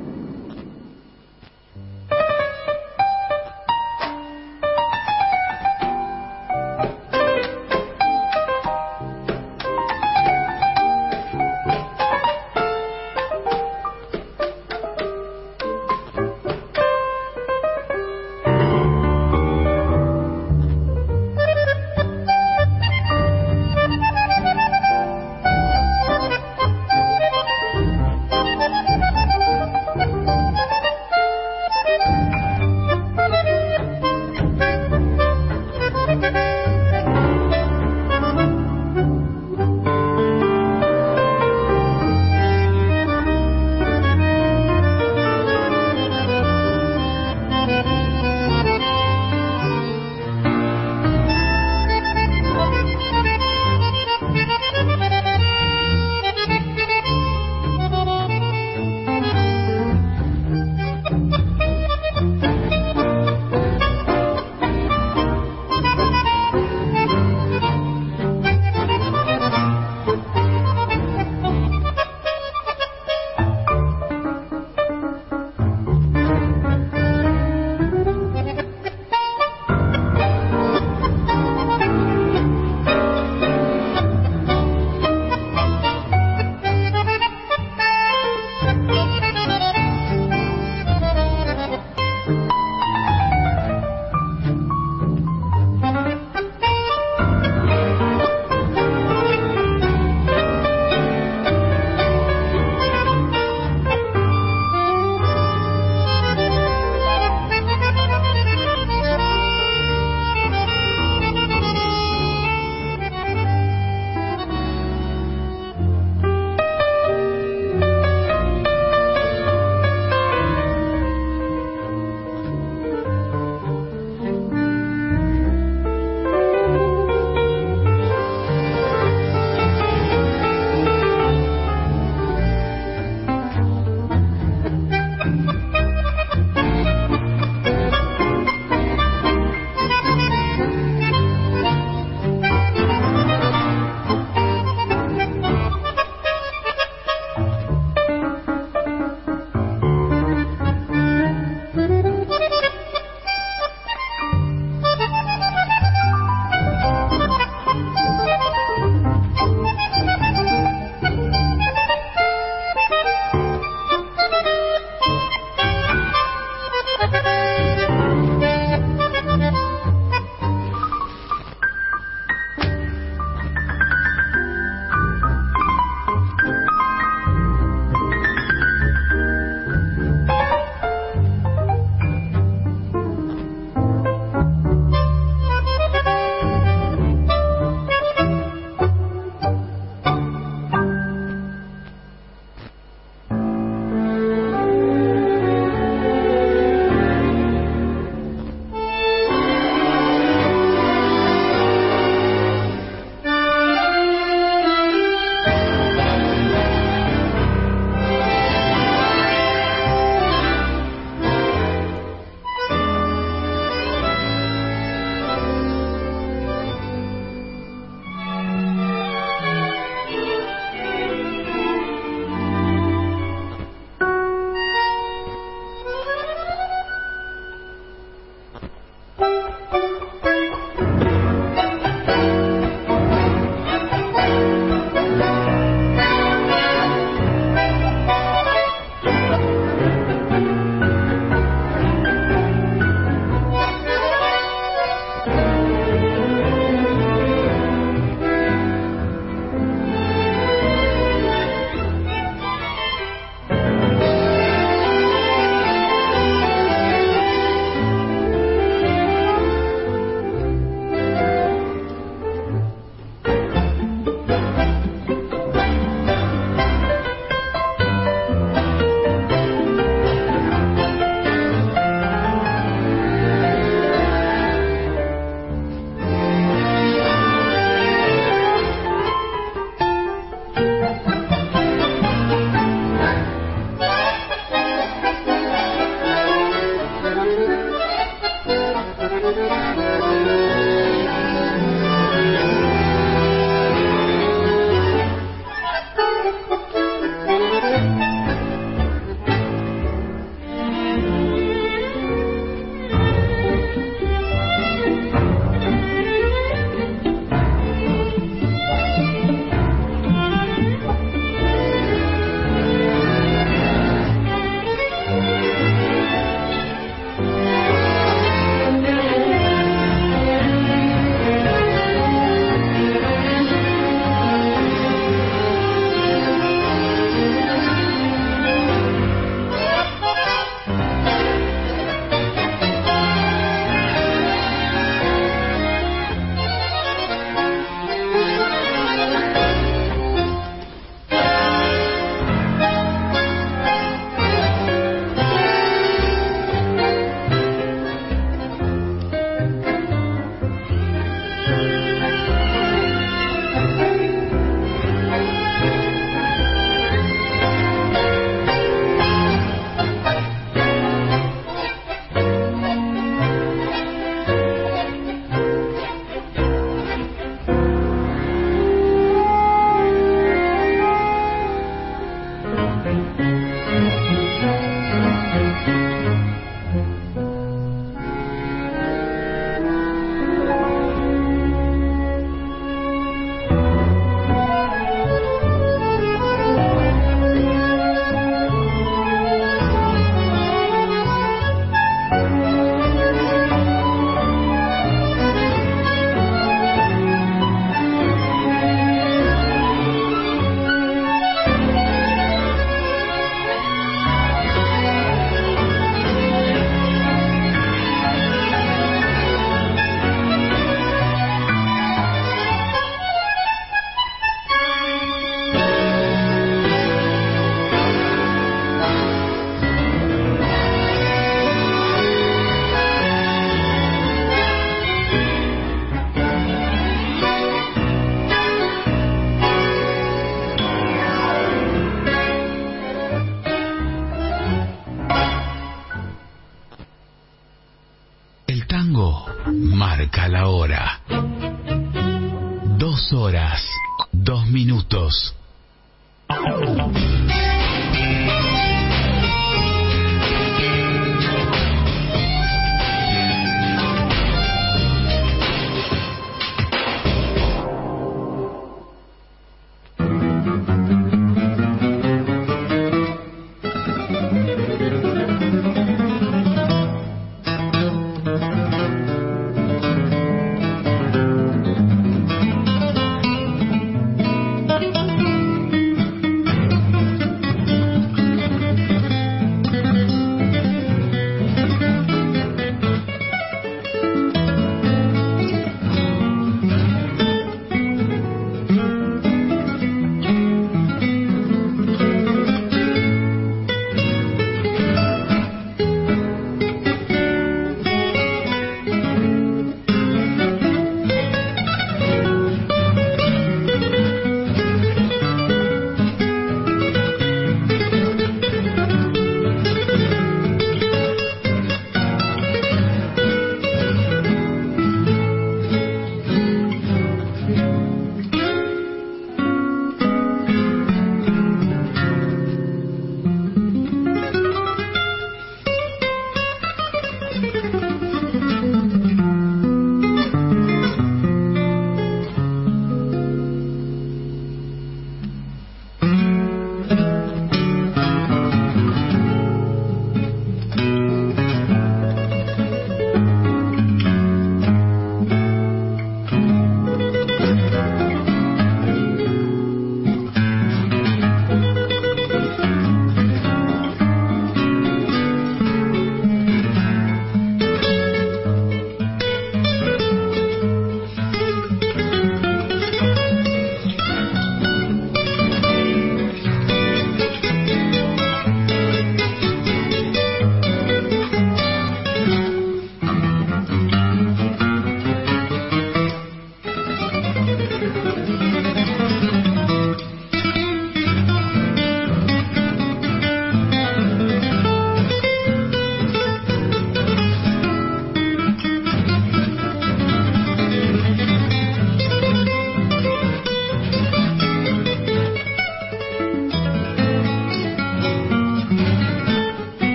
Dos horas, dos minutos.